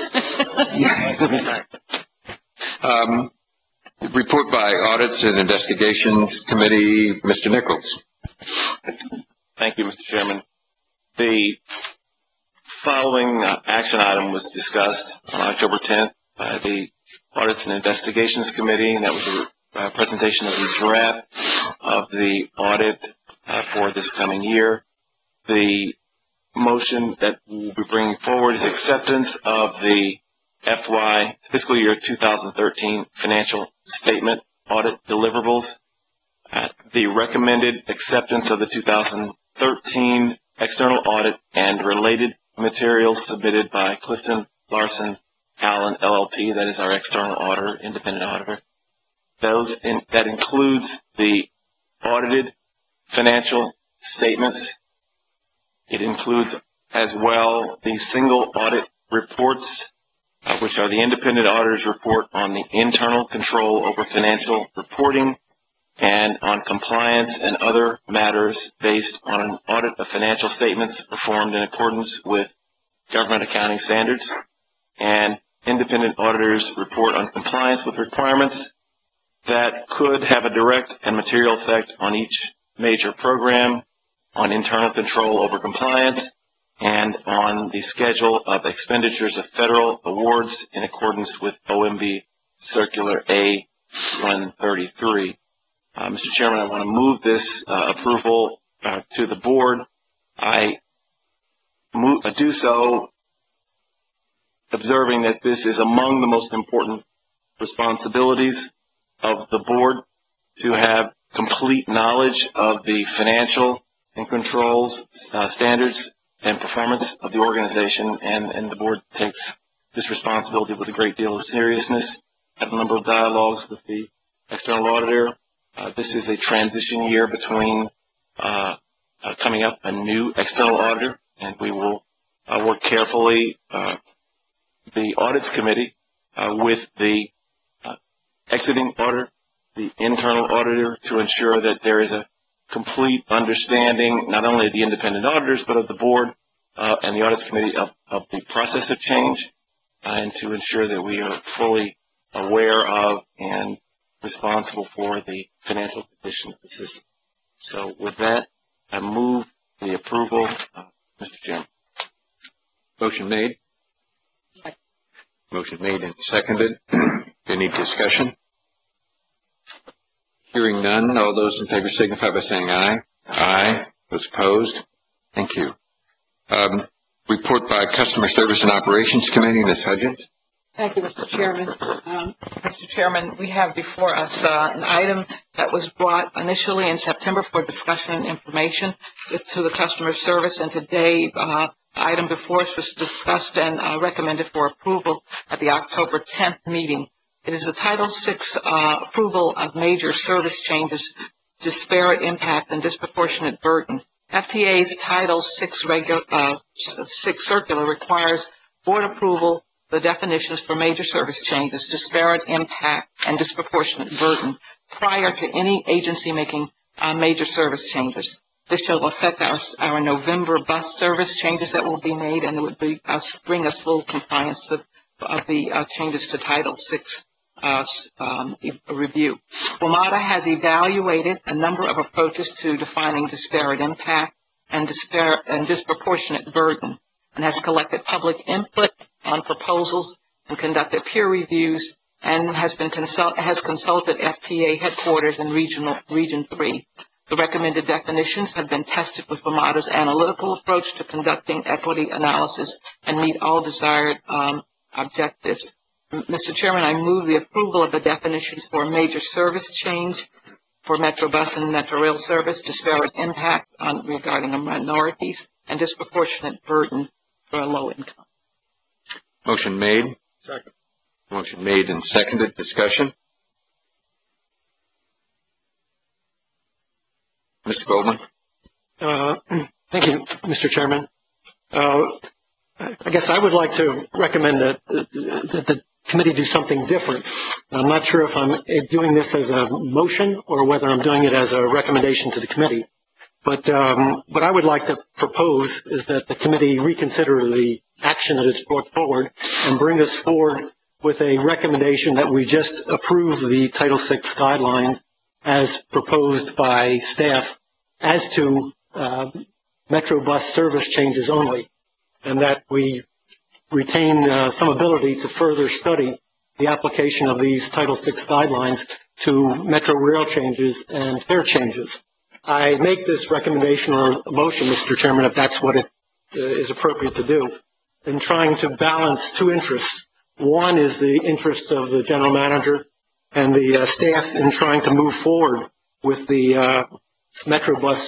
right? Report by Audits and Investigations Committee, Mr. Nichols. Thank you, Mr. Chairman. The following action item was discussed on October 10th by the Audits and Investigations Committee, and that was a presentation of the draft of the audit for this coming year. The motion that we'll be bringing forward is acceptance of the fiscal year 2013 financial statement audit deliverables. The recommended acceptance of the 2013 external audit and related materials submitted by Clifton Larson Allen LLP, that is our external auditor, independent auditor. That includes the audited financial statements. It includes as well the single audit reports, which are the independent auditor's report on the internal control over financial reporting and on compliance and other matters based on an audit of financial statements performed in accordance with government accounting standards, and independent auditor's report on compliance with requirements that could have a direct and material effect on each major program, on internal control over compliance, and on the schedule of expenditures of federal awards in accordance with OMB Circular A-133. Mr. Chairman, I want to move this approval to the board. I do so observing that this is among the most important responsibilities of the board, to have complete knowledge of the financial and controls standards and performance of the organization, and the board takes this responsibility with a great deal of seriousness. Had a number of dialogues with the external auditor. This is a transition year between coming up a new external auditor, and we will work carefully, the audits committee, with the exiting auditor, the internal auditor, to ensure that there is a complete understanding, not only of the independent auditors, but of the board and the audits committee of the process of change, and to ensure that we are fully aware of and responsible for the financial condition of the system. So with that, I move the approval, Mr. Chairman. Motion made. Second. Motion made and seconded. Any discussion? Hearing none, all those in favor signify by saying aye. Aye. Those opposed? Thank you. Report by Customer Service and Operations Committee, Ms. Hudgens. Thank you, Mr. Chairman. Mr. Chairman, we have before us an item that was brought initially in September for discussion and information to the customer service, and today item before us was discussed and recommended for approval at the October 10th meeting. It is the Title VI approval of major service changes, disparate impact, and disproportionate burden. FTA's Title VI circular requires board approval the definitions for major service changes, disparate impact, and disproportionate burden prior to any agency making major service changes. This shall affect our November bus service changes that will be made, and it would bring us full compliance of the changes to Title VI review. WMATA has evaluated a number of approaches to defining disparate impact and disproportionate burden, and has collected public input on proposals and conducted peer reviews and has consulted FTA headquarters in Region 3. The recommended definitions have been tested with WMATA's analytical approach to conducting equity analysis and meet all desired objectives. Mr. Chairman, I move the approval of the definitions for major service change for Metrobus and Metrorail service, disparate impact regarding minorities, and disproportionate burden for a low income. Motion made. Second. Motion made and seconded. Discussion. Mr. Goldman. Thank you, Mr. Chairman. I guess I would like to recommend that the committee do something different. I'm not sure if I'm doing this as a motion or whether I'm doing it as a recommendation to the committee. But what I would like to propose is that the committee reconsider the action that is brought forward and bring us forward with a recommendation that we just approve the Title VI guidelines as proposed by staff as to Metrobus service changes only, and that we retain some ability to further study the application of these Title VI guidelines to Metro Rail changes and fare changes. I make this recommendation or motion, Mr. Chairman, if that's what it is appropriate to do, in trying to balance two interests. One is the interests of the general manager and the staff in trying to move forward with the Metrobus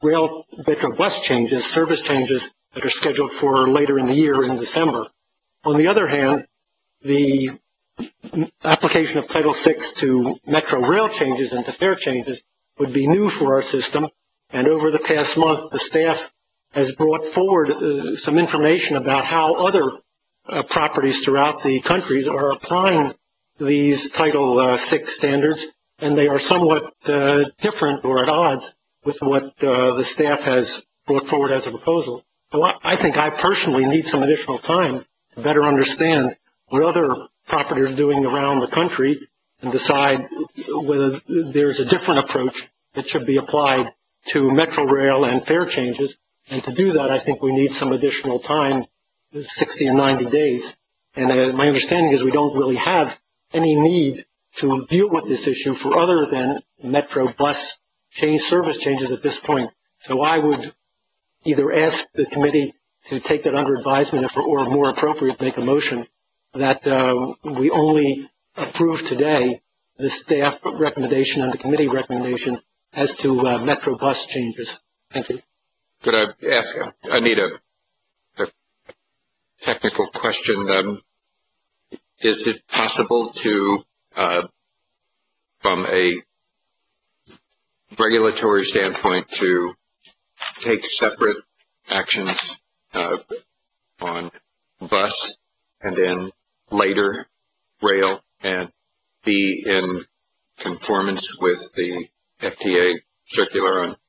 changes, service changes that are scheduled for later in the year in December. On the other hand, the application of Title VI to Metro Rail changes and to fare changes would be new for our system, and over the past month, the staff has brought forward some information about how other properties throughout the country are applying these Title VI standards, and they are somewhat different or at odds with what the staff has brought forward as a proposal. So I think I personally need some additional time to better understand what other properties are doing around the country and decide whether there's a different approach that should be applied to Metro Rail and fare changes. And to do that, I think we need some additional time, 60 or 90 days. And my understanding is we don't really have any need to deal with this issue for other than Metro bus service changes at this point. So I would either ask the committee to take that under advisement or more appropriate, make a motion that we only approve today the staff recommendation and the committee recommendations as to Metro bus changes. Thank you. Could I ask, I need a technical question. Is it possible to, from a regulatory standpoint, to take separate actions on bus and then later rail and be in conformance with the FTA circular on?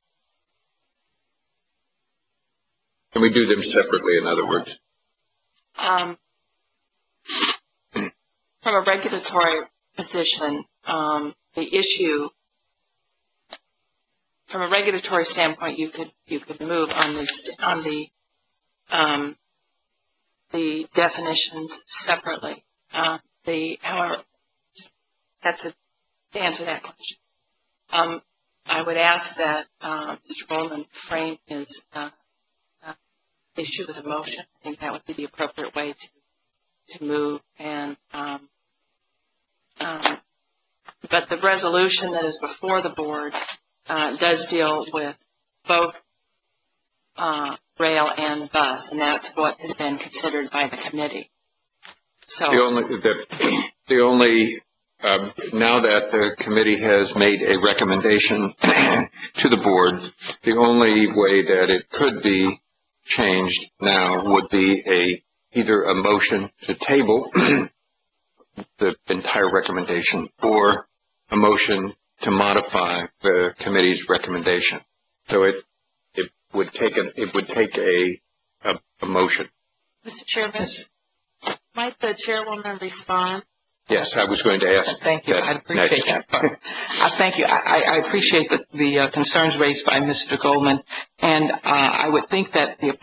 Can we do them separately, in other words? From a regulatory position, the issue, from a regulatory standpoint, you could move on the definitions separately. However, to answer that question, I would ask that Mr. Goldman frame his issue as a motion. I think that would be the appropriate way to move. And but the resolution that is before the board does deal with both rail and bus, and that's what has been considered by the committee. So the only now that the committee has made a recommendation to the board, the only way that it could be changed now would be either a motion to table the entire recommendation or a motion to modify the committee's recommendation. So it would take a motion. Mr. Chairman, might the chairwoman respond? Yes, I was going to ask. Thank you. I appreciate that part. Thank you. I appreciate the concerns raised by Mr. Goldman, and I would think that the appropriate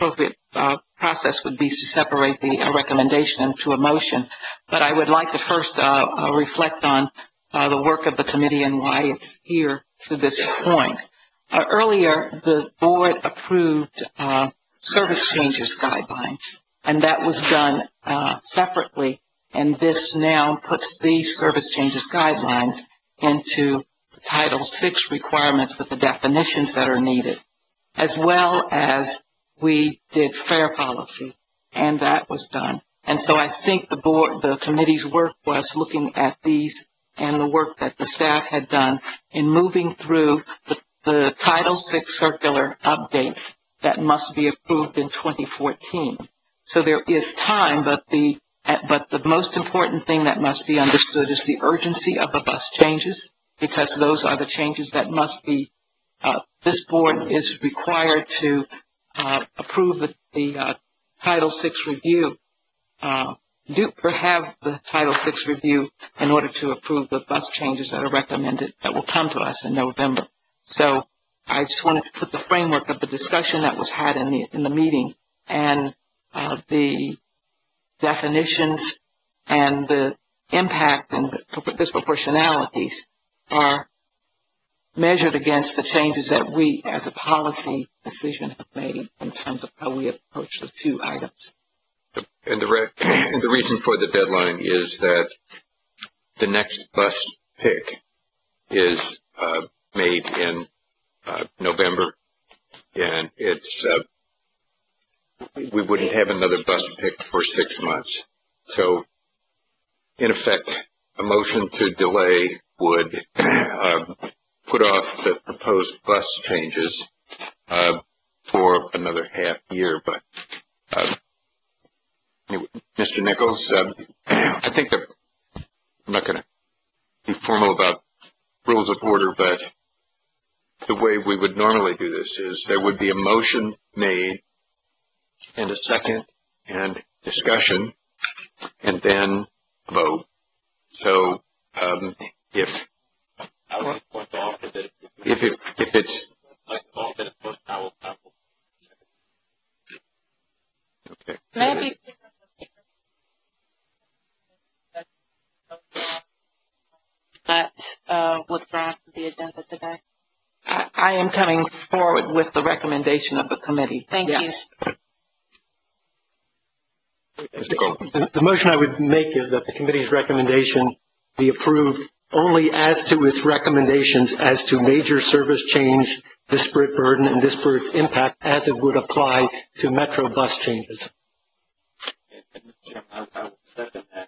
process would be to separate the recommendation into a motion. But I would like to first reflect on the work of the committee and why it's here to this point. Earlier, the board approved service changes guidelines, and that was done separately. And this now puts these service changes guidelines into Title VI requirements with the definitions that are needed, as well as we did fair policy, and that was done. And so I think the committee's work was looking at these and the work that the staff had done in moving through the Title VI circular updates that must be approved in 2014. So there is time, but the most important thing that must be understood is the urgency of the bus changes, because those are the changes that must be, this board is required to approve the Title VI review, have the Title VI review in order to approve the bus changes that are recommended that will come to us in November. So I just wanted to put the framework of the discussion that was had in the meeting, and the definitions and the impact and disproportionalities are measured against the changes that we as a policy decision have made in terms of how we approach the two items. And the reason for the deadline is that the next bus pick is made in November, and it's we wouldn't have another bus pick for 6 months. So, in effect, a motion to delay would put off the proposed bus changes for another half year. But anyway, Mr. Nichols, I think that I'm not going to be formal about rules of order, but the way we would normally do this is there would be a motion made and a second and discussion and then vote. So if it's okay. Maybe withdrawn from the agenda today. I am coming forward with the recommendation of the committee. Thank you. The motion I would make is that the committee's recommendation be approved only as to its recommendations as to major service change, disparate burden, and disparate impact as it would apply to Metro bus changes. I will second that.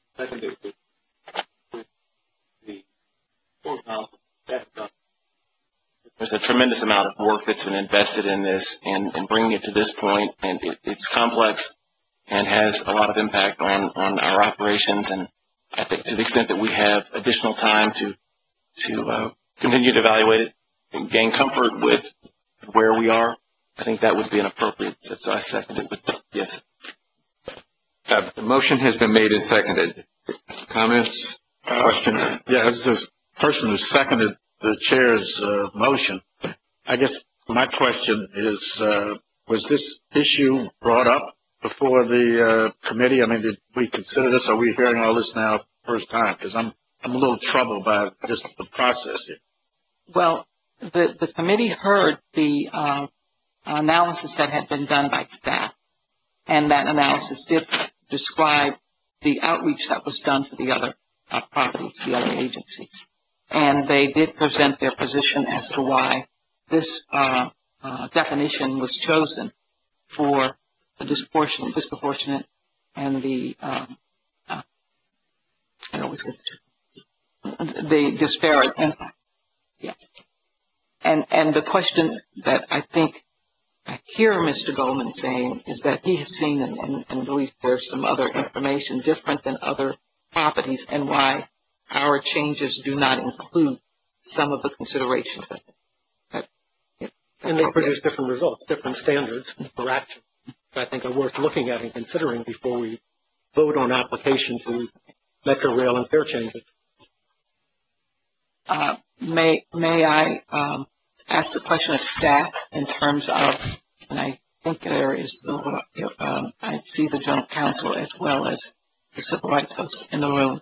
There's a tremendous amount of work that's been invested in this and bringing it to this point, and it's complex and has a lot of impact on our operations. And I think to the extent that we have additional time to continue to evaluate it and gain comfort with where we are, I think that would be an appropriate. So I second it with yes. The motion has been made and seconded. Comments? Questions? Yeah, as this person who seconded the chair's motion, I guess my question is, was this issue brought up before the committee? I mean, did we consider this? Are we hearing all this now first time? Because I'm a little troubled by just the process here. Well, the committee heard the analysis that had been done by staff, and that analysis did describe the outreach that was done for the other properties, the other agencies. And they did present their position as to why this definition was chosen for the disproportionate, and the disparate impact. Yes. And the question that I think I hear Mr. Goldman saying is that he has seen and believes there's some other information different than other properties, and why our changes do not include some of the considerations that and they produce different results, different standards for action that I think are worth looking at and considering before we vote on application to Metro Rail and fare changes. May I ask the question of staff in terms of, and I think there is, I see the general counsel as well as the civil rights folks in the room.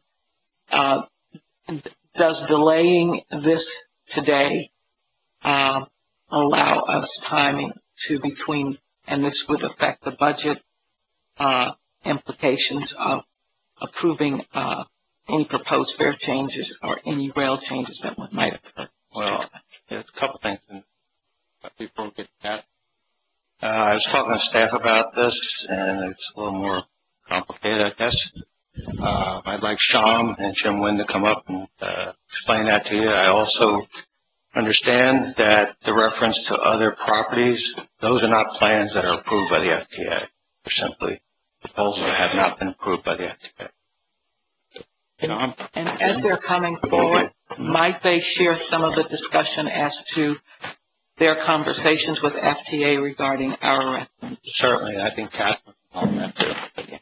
Does delaying this today allow us timing to between, and this would affect the budget implications of approving any proposed fare changes or any rail changes that might occur? Well, there's a couple things before we get to that. I was talking to staff about this, and it's a little more complicated, I guess. I'd like Sham and Jim Wynn to come up and explain that to you. I also understand that the reference to other properties, those are not plans that are approved by the FTA. They're simply proposals that have not been approved by the FTA. Sham? And as they're coming forward, might they share some of the discussion as to their conversations with FTA regarding our recommendations? Certainly. I think Catherine on that too.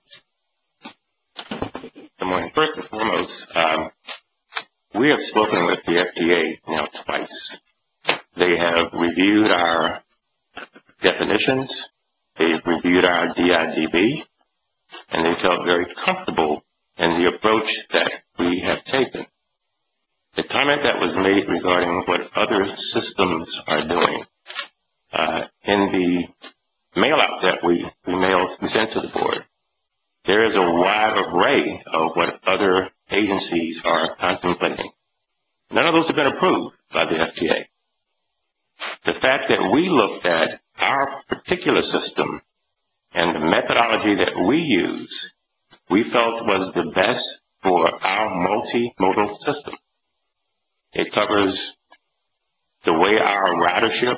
Good morning. First and foremost, we have spoken with the FDA now twice. They have reviewed our definitions, they've reviewed our DIDB, and they felt very comfortable in the approach that we have taken. The comment that was made regarding what other systems are doing, in the mail-out that we sent to the board, there is a wide array of what other agencies are contemplating. None of those have been approved by the FTA. The fact that we looked at our particular system and the methodology that we use, we felt was the best for our multimodal system. It covers the way our ridership,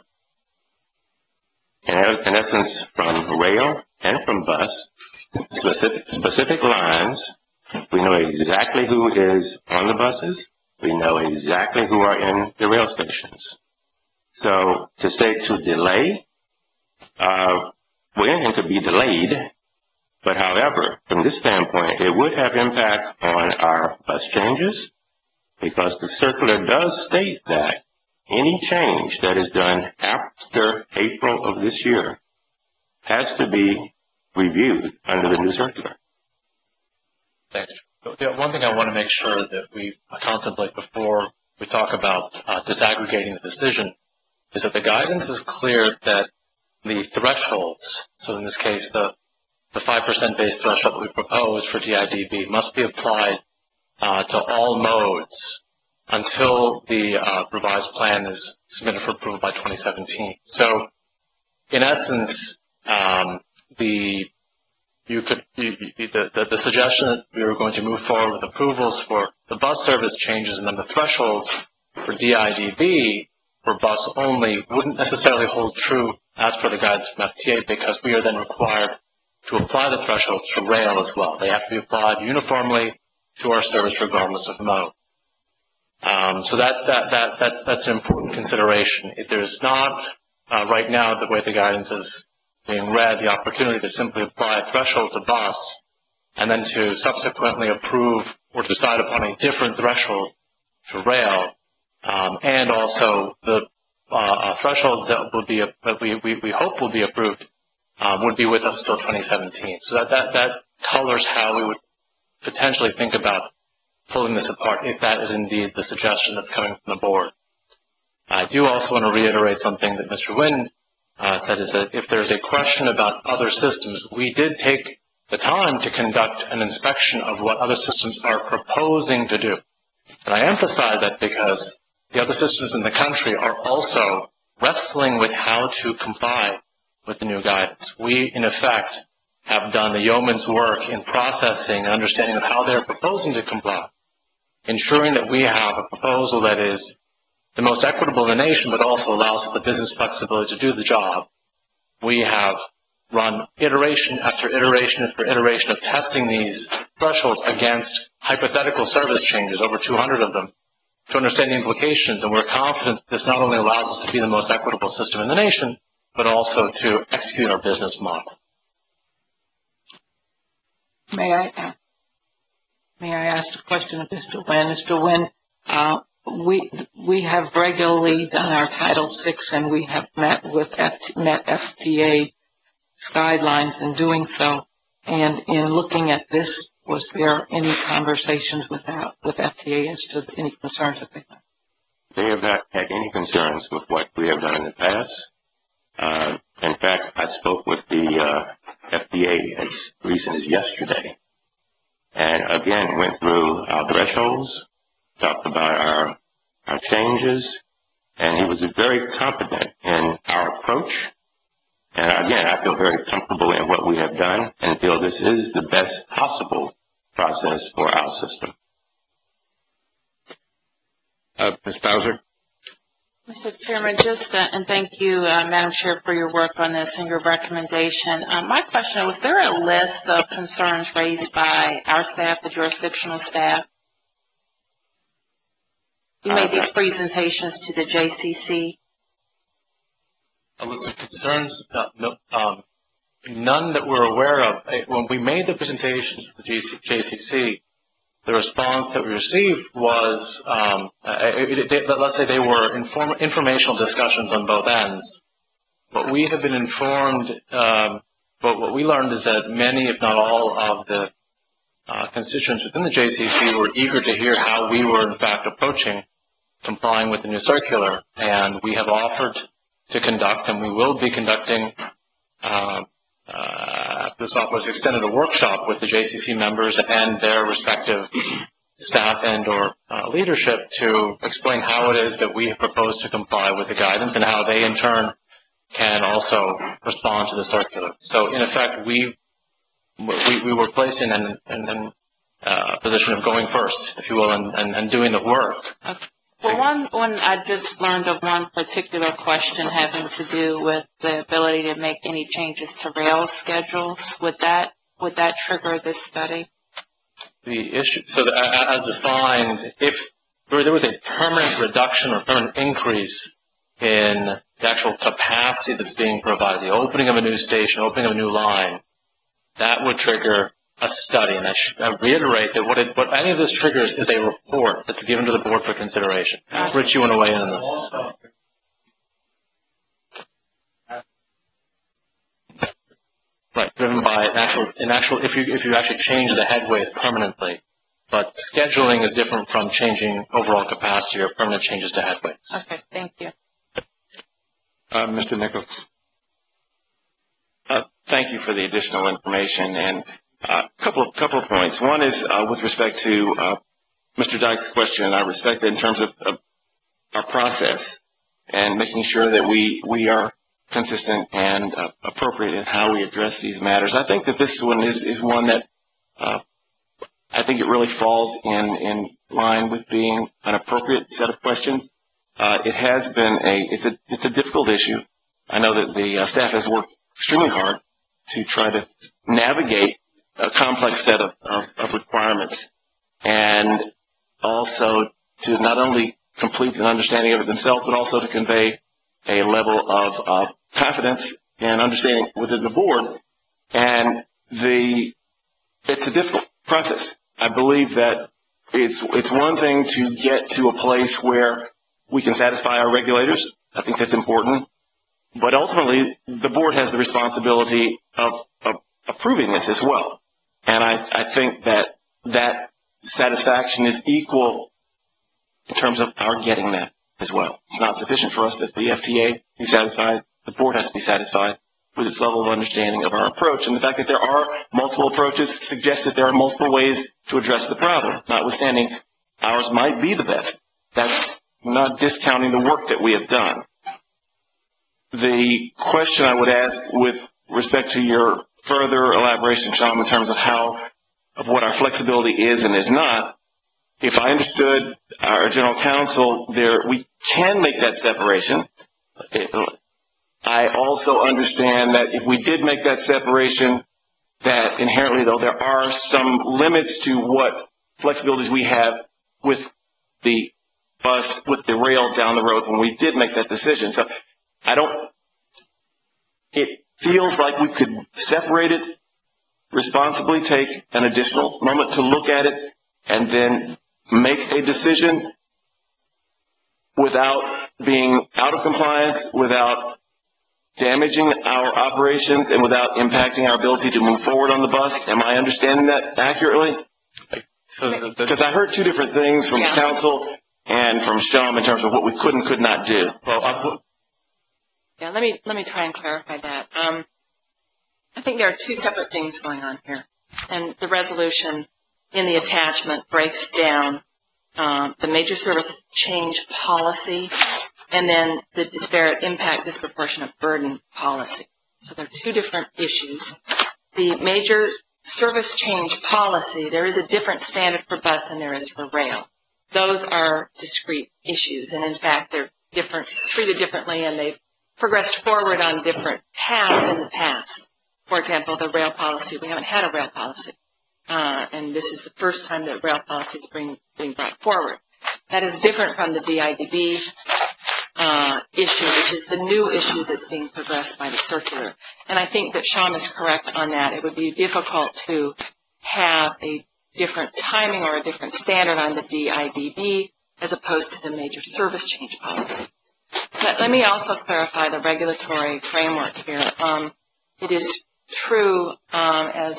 in essence, from rail and from bus, specific lines. We know exactly who is on the buses. We know exactly who are in the rail stations. So to say to delay, anything could be delayed, but however, from this standpoint, it would have impact on our bus changes, because the circular does state that any change that is done after April of this year has to be reviewed under the new circular. Thanks. One thing I want to make sure that we contemplate before we talk about disaggregating the decision is that the guidance is clear that the thresholds, so in this case the 5% base threshold that we propose for DIDB, must be applied to all modes until the revised plan is submitted for approval by 2017. So, in essence, the suggestion that we were going to move forward with approvals for the bus service changes and then the thresholds for DIDB for bus only wouldn't necessarily hold true as per the guidance from FTA, because we are then required to apply the thresholds to rail as well. They have to be applied uniformly to our service regardless of mode. So that's an important consideration. If there's not, right now, the way the guidance is being read, the opportunity to simply apply a threshold to bus and then to subsequently approve or decide upon a different threshold to rail, and also the thresholds that we hope will be approved would be with us until 2017. So that colors how we would potentially think about pulling this apart, if that is indeed the suggestion that's coming from the board. I do also want to reiterate something that Mr. Wynn said, is that if there's a question about other systems, we did take the time to conduct an inspection of what other systems are proposing to do. And I emphasize that because the other systems in the country are also wrestling with how to comply with the new guidance. We, in effect, have done the yeoman's work in processing and understanding of how they're proposing to comply, ensuring that we have a proposal that is the most equitable in the nation, but also allows us the business flexibility to do the job. We have run iteration after iteration after iteration of testing these thresholds against hypothetical service changes, over 200 of them, to understand the implications, and we're confident this not only allows us to be the most equitable system in the nation, but also to execute our business model. May I ask a question of Mr. Wynn? Mr. Wynn, we have regularly done our Title VI, and we have met FTA guidelines in doing so? And in looking at this, was there any conversations with FTA as to any concerns that they had? They have not had any concerns with what we have done in the past. In fact, I spoke with the FDA as recent as yesterday, and again went through our thresholds, talked about our changes, and he was very confident in our approach. And again, I feel very comfortable in what we have done and feel this is the best possible process for our system. Ms. Bowser? Mr. Chairman, and thank you, Madam Chair, for your work on this and your recommendation. My question, was there a list of concerns raised by our staff, the jurisdictional staff? You made these presentations to the JCC. A list of concerns? None that we're aware of. When we made the presentations to the JCC, the response that we received was, let's say they were informational discussions on both ends. What we have been informed, but what we learned is that many, if not all, of the constituents within the JCC were eager to hear how we were, in fact, approaching complying with the new circular. And we have offered to conduct, and we will be conducting, this offer was extended, a workshop with the JCC members and their respective staff and or leadership to explain how it is that we have proposed to comply with the guidance and how they in turn can also respond to the circular. So in effect, we were placed in a position of going first, if you will, and doing the work. Okay. Well, one I just learned of one particular question having to do with the ability to make any changes to rail schedules. Would that trigger this study? The issue, so as defined, if there was a permanent reduction or permanent increase in the actual capacity that's being provided, the opening of a new station, opening of a new line, that would trigger a study. And I reiterate that what any of this triggers is a report that's given to the board for consideration. Rich, you want to weigh in on this? Right, driven by an actual, if you actually change the headways permanently. But scheduling is different from changing overall capacity or permanent changes to headways. Okay, thank you. Mr. Nichols. Thank you for the additional information. And a couple of points. One is with respect to Mr. Dyke's question. I respect that in terms of our process and making sure that we are consistent and appropriate in how we address these matters. I think that this one is one that I think it really falls in line with being an appropriate set of questions. It has been it's a difficult issue. I know that the staff has worked extremely hard to try to navigate a complex set of requirements, and also to not only complete an understanding of it themselves, but also to convey a level of confidence and understanding within the board. And it's a difficult process. I believe that it's one thing to get to a place where we can satisfy our regulators. I think that's important. But ultimately, the board has the responsibility of approving this as well. And I think that satisfaction is equal in terms of our getting that as well. It's not sufficient for us that the FTA be satisfied. The board has to be satisfied with its level of understanding of our approach. And the fact that there are multiple approaches suggests that there are multiple ways to address the problem. Notwithstanding, ours might be the best. That's not discounting the work that we have done. The question I would ask with respect to your further elaboration, Sean, in terms of what our flexibility is and is not, if I understood our general counsel, we can make that separation. I also understand that if we did make that separation, that inherently, though, there are some limits to what flexibilities we have with the bus, with the rail down the road when we did make that decision. So it feels like we could separate it, responsibly take an additional moment to look at it, and then make a decision without being out of compliance, without damaging our operations and without impacting our ability to move forward on the bus. Am I understanding that accurately? Because I heard two different things from council and from Shum in terms of what we could and could not do. Yeah, let me try and clarify that. I think there are two separate things going on here, and the resolution in the attachment breaks down the major service change policy and then the disparate impact disproportionate burden policy. So they're two different issues. The major service change policy, there is a different standard for bus than there is for rail. Those are discrete issues, and in fact, they're treated differently, and they've progressed forward on different paths in the past. For example, the rail policy, we haven't had a rail policy, and this is the first time that rail policy is being brought forward. That is different from the DIDB issue, which is the new issue that's being progressed by the circular. And I think that Shum is correct on that. It would be difficult to have a different timing or a different standard on the DIDB as opposed to the major service change policy. But let me also clarify the regulatory framework here. It is true, as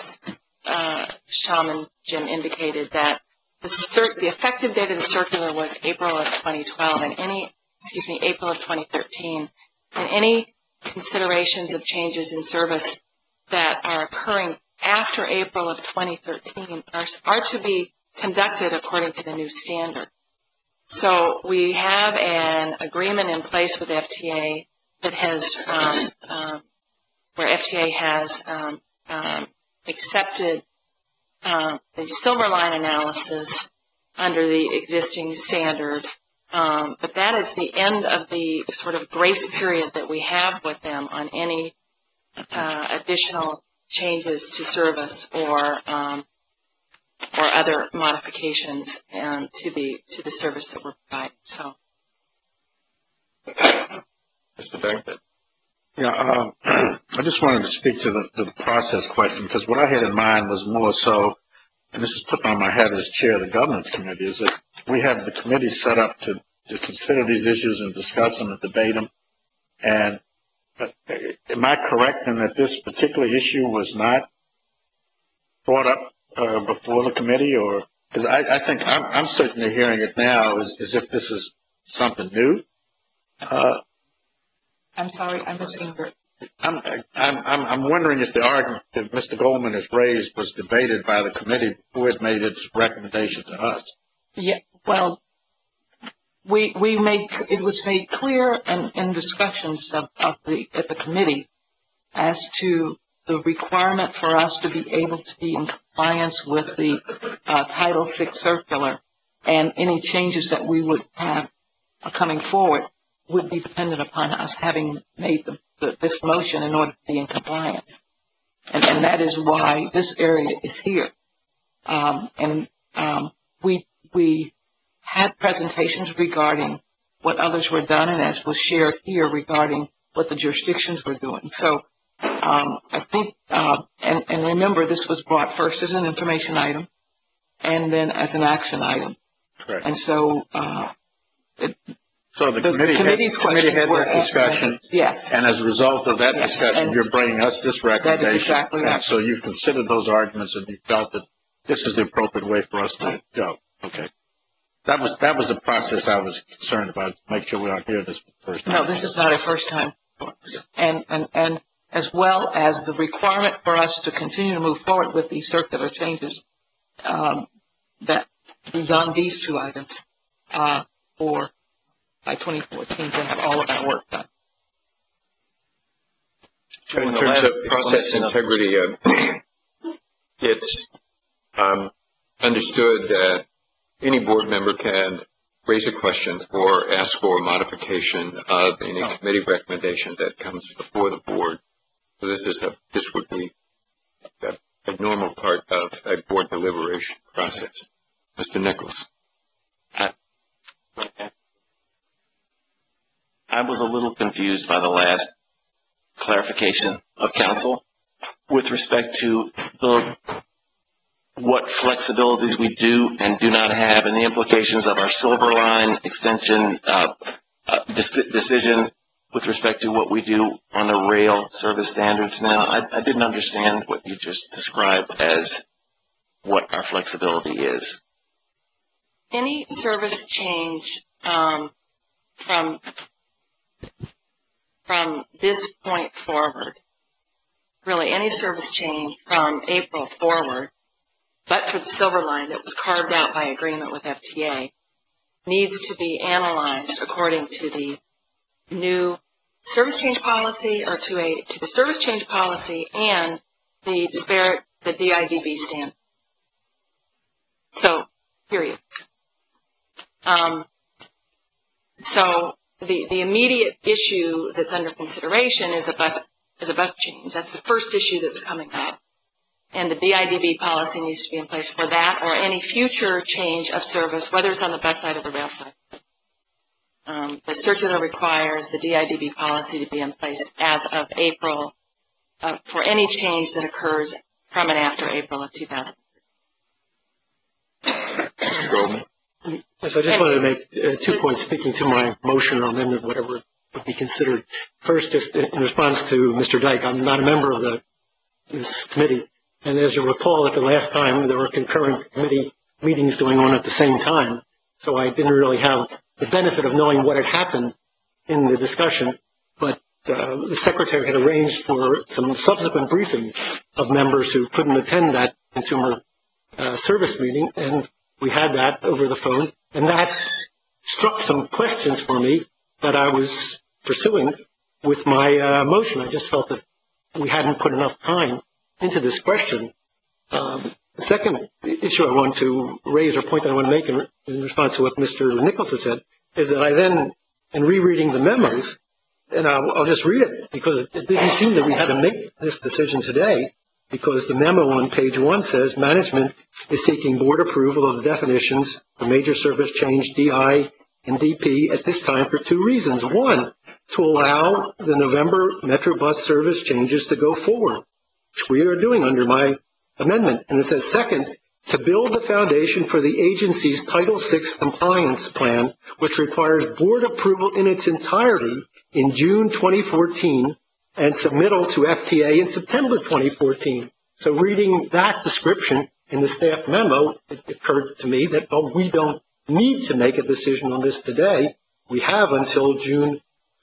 Shum and Jim indicated, that the effective date of the circular was April of 2012, and April of 2013. And any considerations of changes in service that are occurring after April of 2013 are to be conducted according to the new standard. So we have an agreement in place with FTA that has, where FTA has accepted the Silver Line analysis under the existing standard. But that is the end of the sort of grace period that we have with them on any additional changes to service or other modifications to the service that we're providing. So, Mr. Barrington. Yeah, I just wanted to speak to the process question, because what I had in mind was more so, and this is put on my head as chair of the governance committee, is that we have the committee set up to consider these issues and discuss them and debate them. And am I correct in that this particular issue was not brought up before the committee? Or because I think I'm certainly hearing it now as if this is something new. I'm sorry, I'm missing your. I'm wondering if the argument that Mr. Goldman has raised was debated by the committee before it made its recommendation to us. Yeah, well, it was made clear in discussions at the committee as to the requirement for us to be able to be in compliance with the Title VI circular, and any changes that we would have coming forward would be dependent upon us having made this motion in order to be in compliance. And that is why this area is here. We had presentations regarding what others were done, and as was shared here regarding what the jurisdictions were doing. So I think, and remember, this was brought first as an information item and then as an action item. Correct. And so so the committee had that discussion. Yes. And as a result of that discussion, you're bringing us this recommendation. That is exactly right. And so you've considered those arguments and you felt that this is the appropriate way for us to go. Okay. That was the process I was concerned about. Make sure we aren't hearing this for the first time. No, this is not a first time. And as well as the requirement for us to continue to move forward with these circular changes that beyond these two items for by 2014 to have all of that work done. In terms of process integrity, it's understood that any board member can raise a question or ask for a modification of any committee recommendation that comes before the board. So this would be a normal part of a board deliberation process. Mr. Nichols. I was a little confused by the last clarification of council with respect to what flexibilities we do and do not have and the implications of our Silver Line extension decision with respect to what we do on the rail service standards now? I didn't understand what you just described as what our flexibility is. Any service change from this point forward, really any service change from April forward, but for the Silver Line that was carved out by agreement with FTA, needs to be analyzed according to the new service change policy, or to the service change policy and the DIDB standard. So, period. So the immediate issue that's under consideration is a bus change. That's the first issue that's coming up. And the DIDB policy needs to be in place for that, or any future change of service, whether it's on the bus side or the rail side. The circular requires the DIDB policy to be in place as of April for any change that occurs from and after April of 2000. Yes, I just wanted to make 2 points speaking to my motion or amendment, whatever would be considered. First, just in response to Mr. Dyke, I'm not a member of this committee. And as you recall, at the last time, there were concurrent committee meetings going on at the same time. So I didn't really have the benefit of knowing what had happened in the discussion. But the secretary had arranged for some subsequent briefings of members who couldn't attend that consumer service meeting. And we had that over the phone. And that struck some questions for me that I was pursuing with my motion. I just felt that we hadn't put enough time into this question. The second issue I want to raise, or point that I want to make in response to what Mr. Nichols has said, is that I then, in rereading the memos, and I'll just read it because it didn't seem that we had to make this decision today, because the memo on page 1 says management is seeking board approval of the definitions for major service change DI and DP at this time for 2 reasons. 1, to allow the November Metro bus service changes to go forward, which we are doing under my amendment. And it says, 2nd, to build the foundation for the agency's Title VI compliance plan, which requires board approval in its entirety in June 2014 and submittal to FTA in September 2014. So reading that description in the staff memo, it occurred to me that, well, we don't need to make a decision on this today. We have until June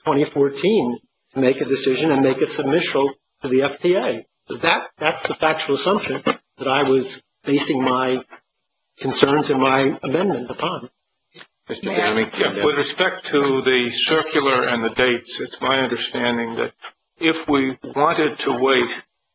2014 to make a decision and make a submission to the FTA. So that's the factual assumption that I was basing my concerns and my amendment upon. Mr. Downing? Yeah, with respect to the circular and the dates, it's my understanding that if we wanted to wait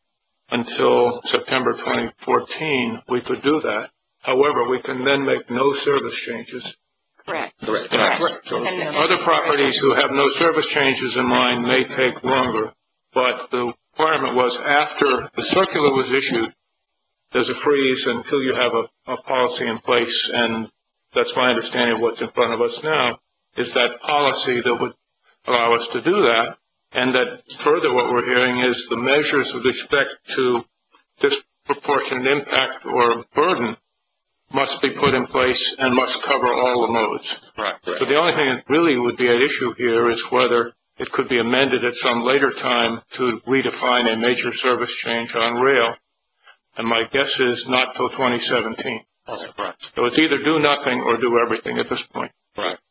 until September 2014, we could do that. However, we can then make no service changes. Correct. Correct. So other properties who have no service changes in mind may take longer, but the requirement was after the circular was issued, there's a freeze until you have a policy in place, and that's my understanding of what's in front of us now, is that policy that would allow us to do that, and that further what we're hearing is the measures with respect to disproportionate impact or burden must be put in place and must cover all the modes. Right. So the only thing that really would be at issue here is whether it could be amended at some later time to redefine a major service change on rail. And my guess is not till 2017. That's right. So it's either do nothing or do everything at this point. Right.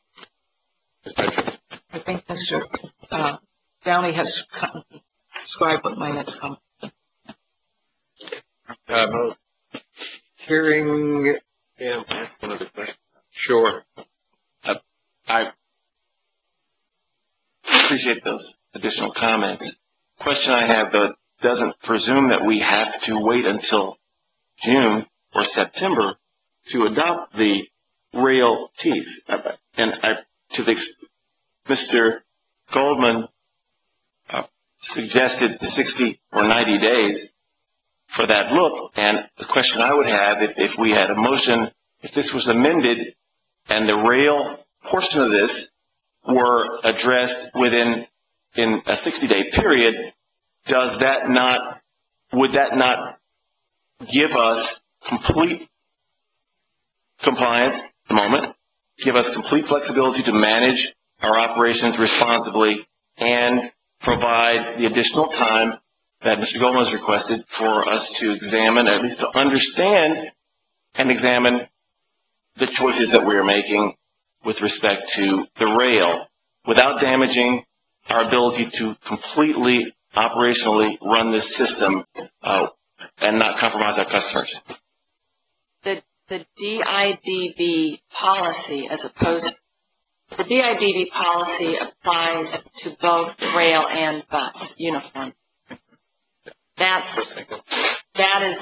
I think Mr. Downey has described what my next comment is. Hearing, yeah, that's one of the questions. Sure. I appreciate those additional comments. Question I have, though, doesn't presume that we have to wait until June or September to adopt the rail teeth. And Mr. Goldman suggested 60 or 90 days for that look. And the question I would have, if we had a motion, if this was amended and the rail portion of this were addressed within a 60-day period, would that not give us complete compliance at the moment, give us complete flexibility to manage our operations responsibly and provide the additional time that Mr. Goldman has requested for us to examine, at least to understand and examine the choices that we are making with respect to the rail without damaging our ability to completely operationally run this system and not compromise our customers. The DIDB policy, the DIDB policy applies to both rail and bus uniform. That is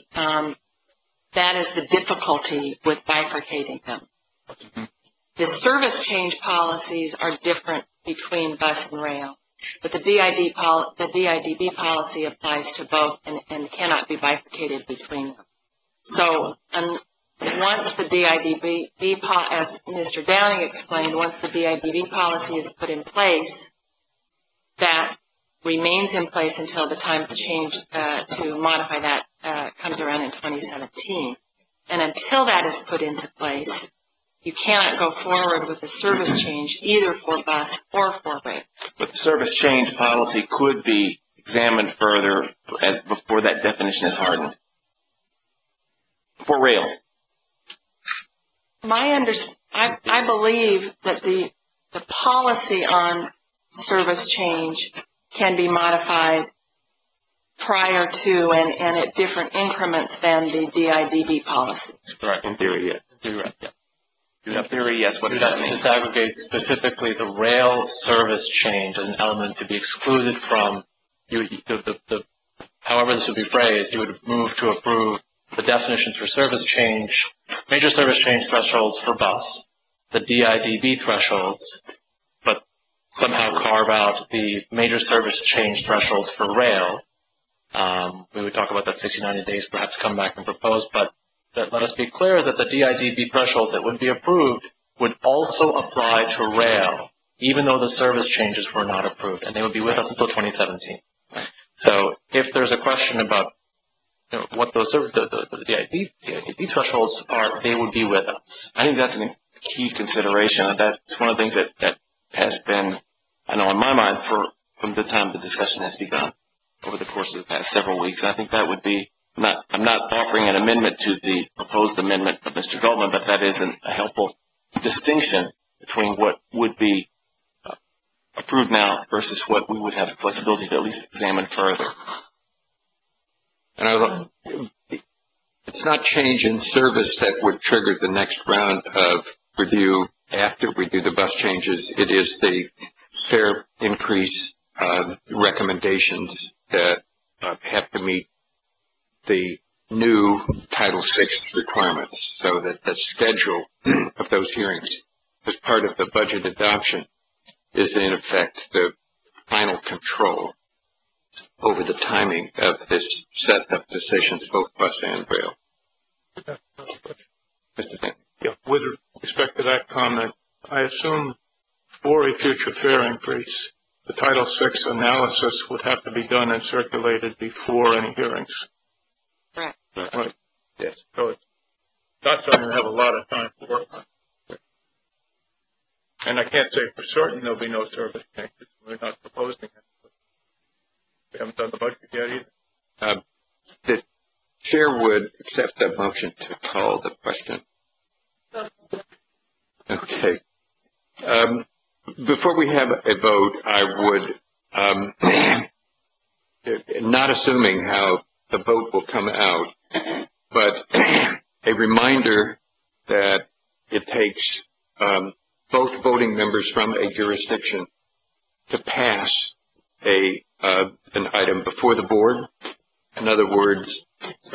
the difficulty with bifurcating them. The service change policies are different between bus and rail, but the DIDB policy applies to both and cannot be bifurcated between them. So once the DIDB, as Mr. Downing explained, once the DIDB policy is put in place, that remains in place until the time to change, to modify that comes around in 2017. And until that is put into place, you cannot go forward with a service change either for bus or for rail. But the service change policy could be examined further before that definition is hardened. For rail. I believe that the policy on service change can be modified prior to and at different increments than the DIDB policy. Correct. In theory, yes. In theory, yes. What does that mean? Disaggregate specifically the rail service change as an element to be excluded from, however this would be phrased, you would move to approve the definitions for service change, major service change thresholds for bus, the DIDB thresholds, but somehow carve out the major service change thresholds for rail. We would talk about that 60, 90 days, perhaps come back and propose, but let us be clear that the DIDB thresholds that would be approved would also apply to rail, even though the service changes were not approved, and they would be with us until 2017. So if there's a question about what those the DIDB thresholds are, they would be with us. I think that's a key consideration. That's one of the things that has been, I know, in my mind from the time the discussion has begun over the course of the past several weeks. I think that would be I'm not offering an amendment to the proposed amendment of Mr. Goldman, but that is a helpful distinction between what would be approved now versus what we would have the flexibility to at least examine further. And it's not change in service that would trigger the next round of review after we do the bus changes. It is the fare increase recommendations that have to meet the new Title VI requirements, so that the schedule of those hearings as part of the budget adoption is in effect the final control over the timing of this set of decisions, both bus and rail. Mr. Dent. Yeah, with respect to that comment, I assume for a future fare increase, the Title VI analysis would have to be done and circulated before any hearings. Correct. Right. Yes. So it's not something we have a lot of time to work on. And I can't say for certain there'll be no service changes. We're not proposing it. We haven't done the budget yet either. The chair would accept a motion to call the question. Okay. Before we have a vote, I would, not assuming how the vote will come out, but a reminder that it takes both voting members from a jurisdiction to pass an item before the board. In other words,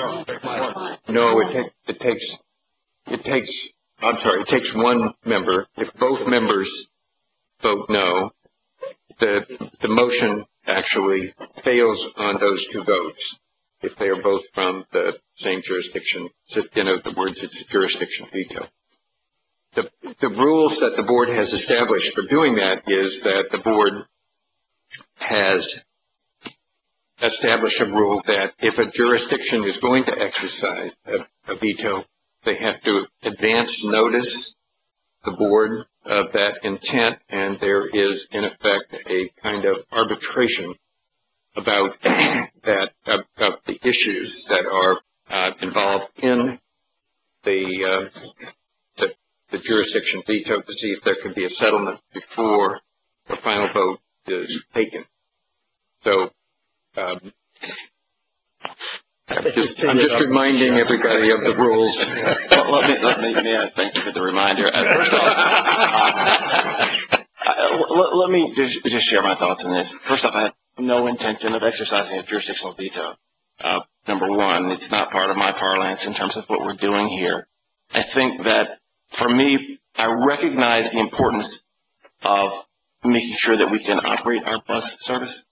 it takes one member. If both members vote no, the motion actually fails on those two votes. If they are both from the same jurisdiction, in other words, it's a jurisdiction veto. The rules that the board has established for doing that is that the board has established a rule that if a jurisdiction is going to exercise a veto, they have to advance notice the board of that intent, and there is, in effect, a kind of arbitration about that, of the issues that are involved in the jurisdiction veto to see if there can be a settlement before the final vote is taken. So, I'm just reminding everybody of the rules. Well, may I thank you for the reminder. First off, let me just share my thoughts on this. First off, I have no intention of exercising a jurisdictional veto. Number one, it's not part of my parlance in terms of what we're doing here. I think that, for me, I recognize the importance of making sure that we can operate our bus service.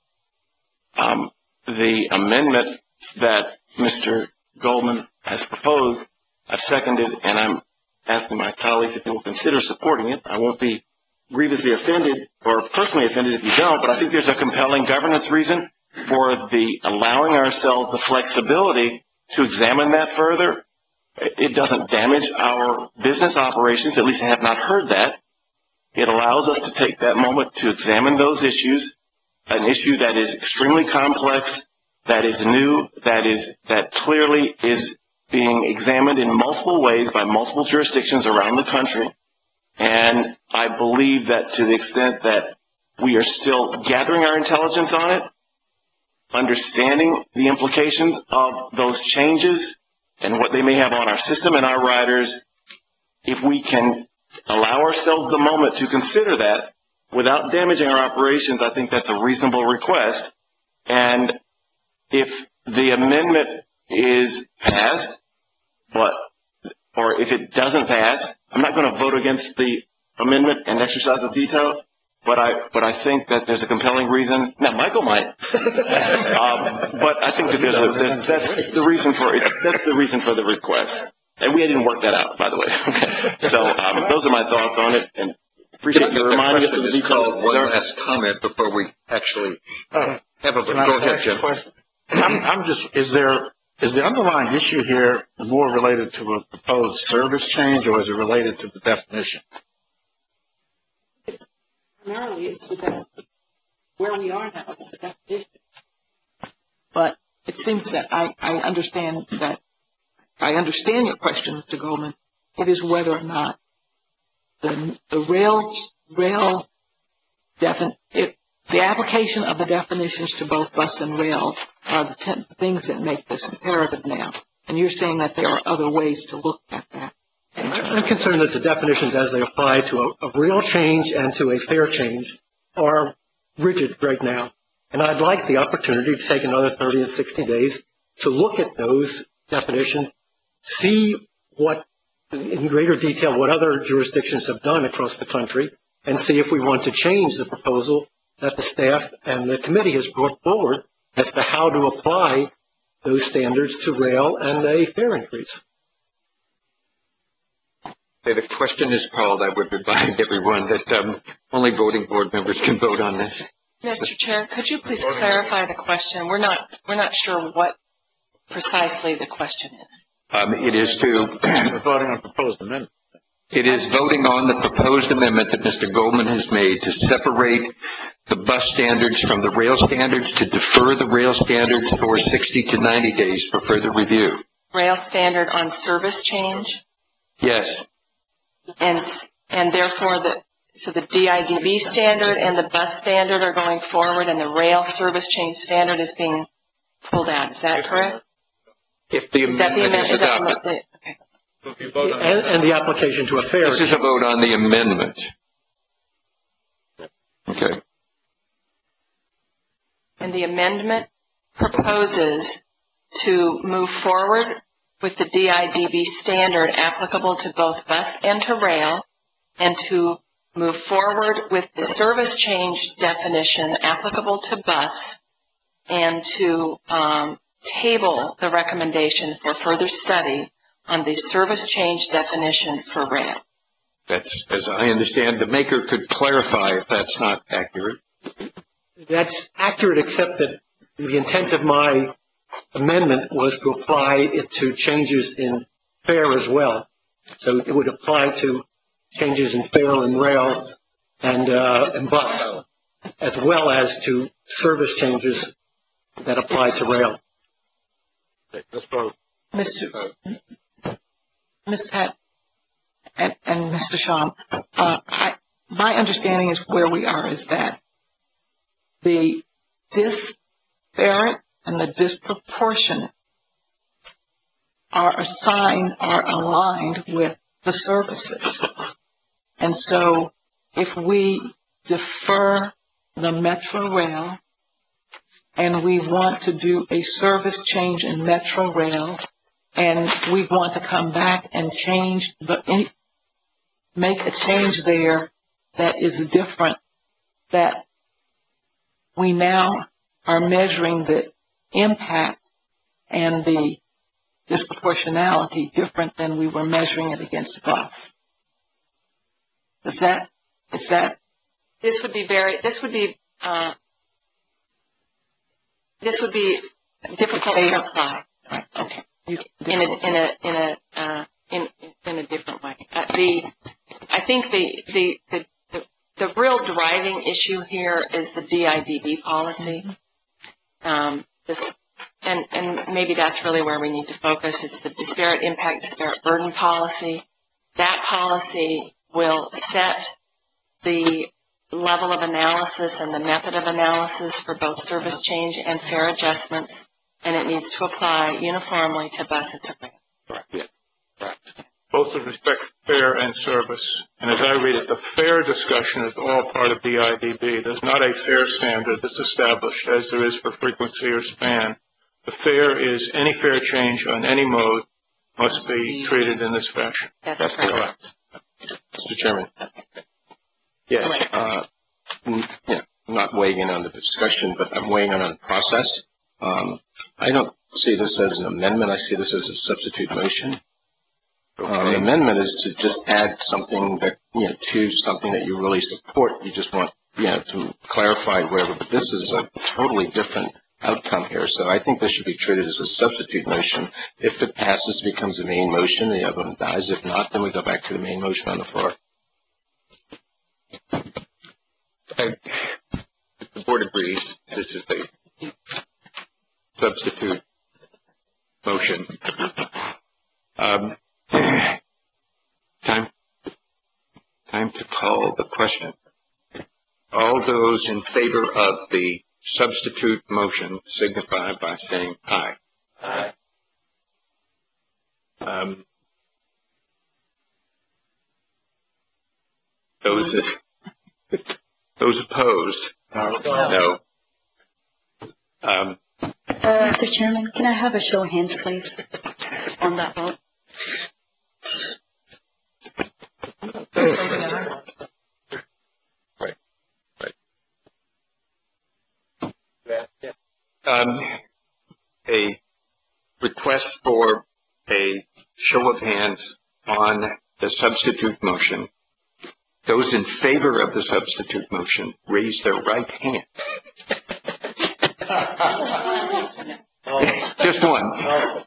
The amendment that Mr. Goldman has proposed, I've seconded, and I'm asking my colleagues if they will consider supporting it. I won't be grievously offended or personally offended if you don't, but I think there's a compelling governance reason for the allowing ourselves the flexibility to examine that further. It doesn't damage our business operations, at least I have not heard that. It allows us to take that moment to examine those issues, an issue that is extremely complex, that is new, that clearly is being examined in multiple ways by multiple jurisdictions around the country. And I believe that to the extent that we are still gathering our intelligence on it, understanding the implications of those changes and what they may have on our system and our riders, if we can allow ourselves the moment to consider that without damaging our operations, I think that's a reasonable request. And if the amendment is passed, or if it doesn't pass, I'm not going to vote against the amendment and exercise a veto, but I think that there's a compelling reason. Now, Michael might, but I think that that's the reason for it. That's the reason for the request. And we didn't work that out, by the way. So those are my thoughts on it, and appreciate you reminding us of the detail. One last comment before we actually have a vote. Go ahead, Jim. I'm just, is the underlying issue here more related to a proposed service change, or is it related to the definition? Primarily, it's where we are now. It's the definition. But it seems that I understand your question, Mr. Goldman. It is whether or not the application of the definitions to both bus and rail are the things that make this imperative now. And you're saying that there are other ways to look at that. I'm concerned that the definitions as they apply to a real change and to a fair change are rigid right now. And I'd like the opportunity to take another 30 and 60 days to look at those definitions, see what, in greater detail, what other jurisdictions have done across the country, and see if we want to change the proposal that the staff and the committee has brought forward as to how to apply those standards to rail and a fare increase. The question is called. I would remind everyone that only voting board members can vote on this. Mr. Chair, could you please clarify the question? We're not sure what precisely the question is. It is to voting on proposed amendment. It is voting on the proposed amendment that Mr. Goldman has made to separate the bus standards from the rail standards, to defer the rail standards for 60 to 90 days for further review. Rail standard on service change? Yes. And therefore, the DIDB standard and the bus standard are going forward, and the rail service change standard is being pulled out. Is that correct? If the amendment is adopted. And the application to a fare. This is a vote on the amendment. Okay. And the amendment proposes to move forward with the DIDB standard applicable to both bus and to rail, and to move forward with the service change definition applicable to bus, and to table the recommendation for further study on the service change definition for rail. That's, as I understand, the maker could clarify if that's not accurate. That's accurate, except that the intent of my amendment was to apply it to changes in fare as well. So it would apply to changes in fare and rail and bus, as well as to service changes that apply to rail. Let's vote. Ms. Pat and Mr. Shaw, my understanding is where we are is that the disparate and the disproportionate are aligned with the services. And so if we defer the Metro Rail and we want to do a service change in Metro Rail and we want to come back and make a change there that is different, that we now are measuring the impact and the disproportionality different than we were measuring it against bus. This would be difficult to apply. Right. Okay. In a different way. I think the real driving issue here is the DIDB policy. And maybe that's really where we need to focus. It's the disparate impact, disparate burden policy. That policy will set the level of analysis and the method of analysis for both service change and fare adjustments, and it needs to apply uniformly to bus and to rail. Correct. Yeah. Correct. Both with respect to fare and service. And as I read it, the fare discussion is all part of DIDB. There's not a fare standard that's established as there is for frequency or span. The fare is any fare change on any mode must be treated in this fashion. That's correct. Mr. Chairman. Yes. I'm not weighing in on the discussion, but I'm weighing in on the process. I don't see this as an amendment. I see this as a substitute motion. An amendment is to just add something that, to something that you really support. You just want, to clarify whatever. But this is a totally different outcome here. So I think this should be treated as a substitute motion. If it passes, it becomes a main motion. The other one dies. If not, then we go back to the main motion on the floor. If the board agrees, this is a substitute motion. Time to call the question. All those in favor of the substitute motion signify by saying aye. Aye. Those opposed? No. Mr. Chairman, can I have a show of hands, please, on that vote? Right. A request for a show of hands on the substitute motion. Those in favor of the substitute motion raise their right hand. Just one.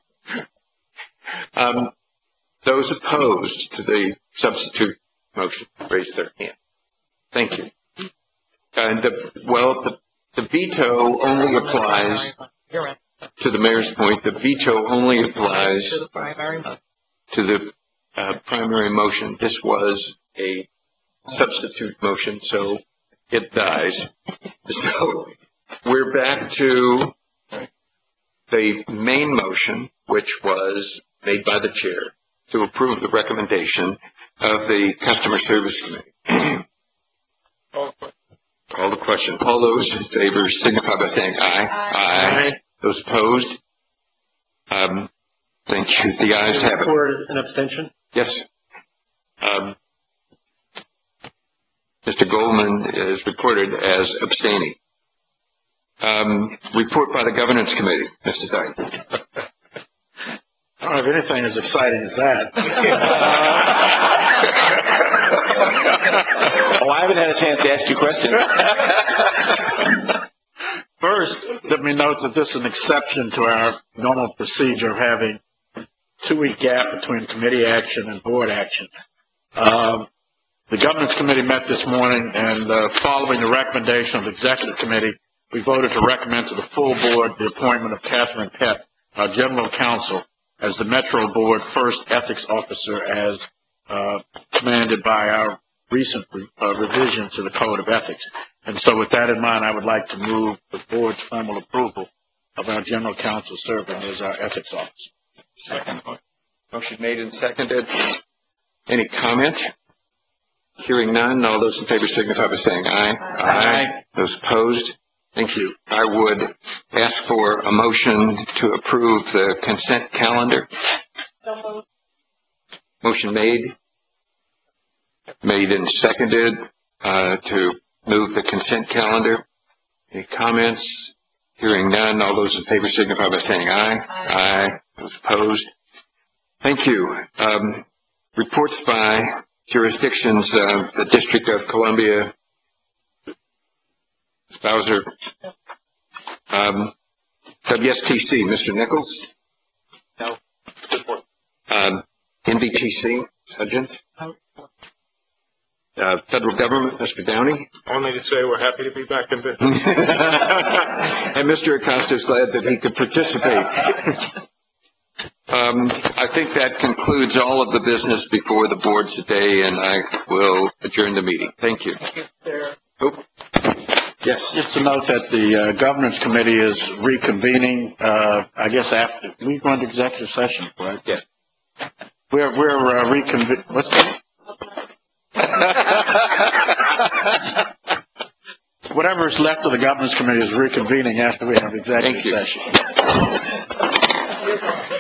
Those opposed to the substitute motion raise their hand. Thank you. And the veto only applies, to the mayor's point, the veto only applies to the primary motion. This was a substitute motion, so it dies. So we're back to the main motion, which was made by the chair to approve the recommendation of the Customer Service Committee. Call the question. All those in favor signify by saying aye. Aye. Those opposed? Thank you. The ayes have it. Or an abstention? Yes. Mr. Goldman is reported as abstaining. Report by the Governance Committee. Mr. Dyke. I don't have anything as exciting as that. I haven't had a chance to ask you questions. First, let me note that this is an exception to our normal procedure of having 2-week gap between committee action and board action. The Governance Committee met this morning, and following the recommendation of the Executive Committee, we voted to recommend to the full board the appointment of Catherine Pett, our General Counsel, as the Metro Board first ethics officer, as commanded by our recent revision to the Code of Ethics. And so with that in mind, I would like to move the board's formal approval of our General Counsel serving as our ethics officer. Second. Motion made and seconded. Any comment? Hearing none, all those in favor signify by saying aye. Aye. Those opposed? Thank you. I would ask for a motion to approve the consent calendar. Motion made and seconded to move the consent calendar. Any comments? Hearing none, all those in favor signify by saying aye. Aye. Those opposed? Thank you. Reports by jurisdictions of the District of Columbia. Bowser. WSTC, Mr. Nichols? No. NBTC, Sergeant? Federal Government, Mr. Downey? Only to say we're happy to be back in business. And Mr. Acosta is glad that he could participate. I think that concludes all of the business before the board today, and I will adjourn the meeting. Thank you. Yes. Just to note that the Governance Committee is reconvening, I guess after we go into executive session, right? Yes. We're reconvening. What's that? Whatever is left of the Governance Committee is reconvening after we have executive session.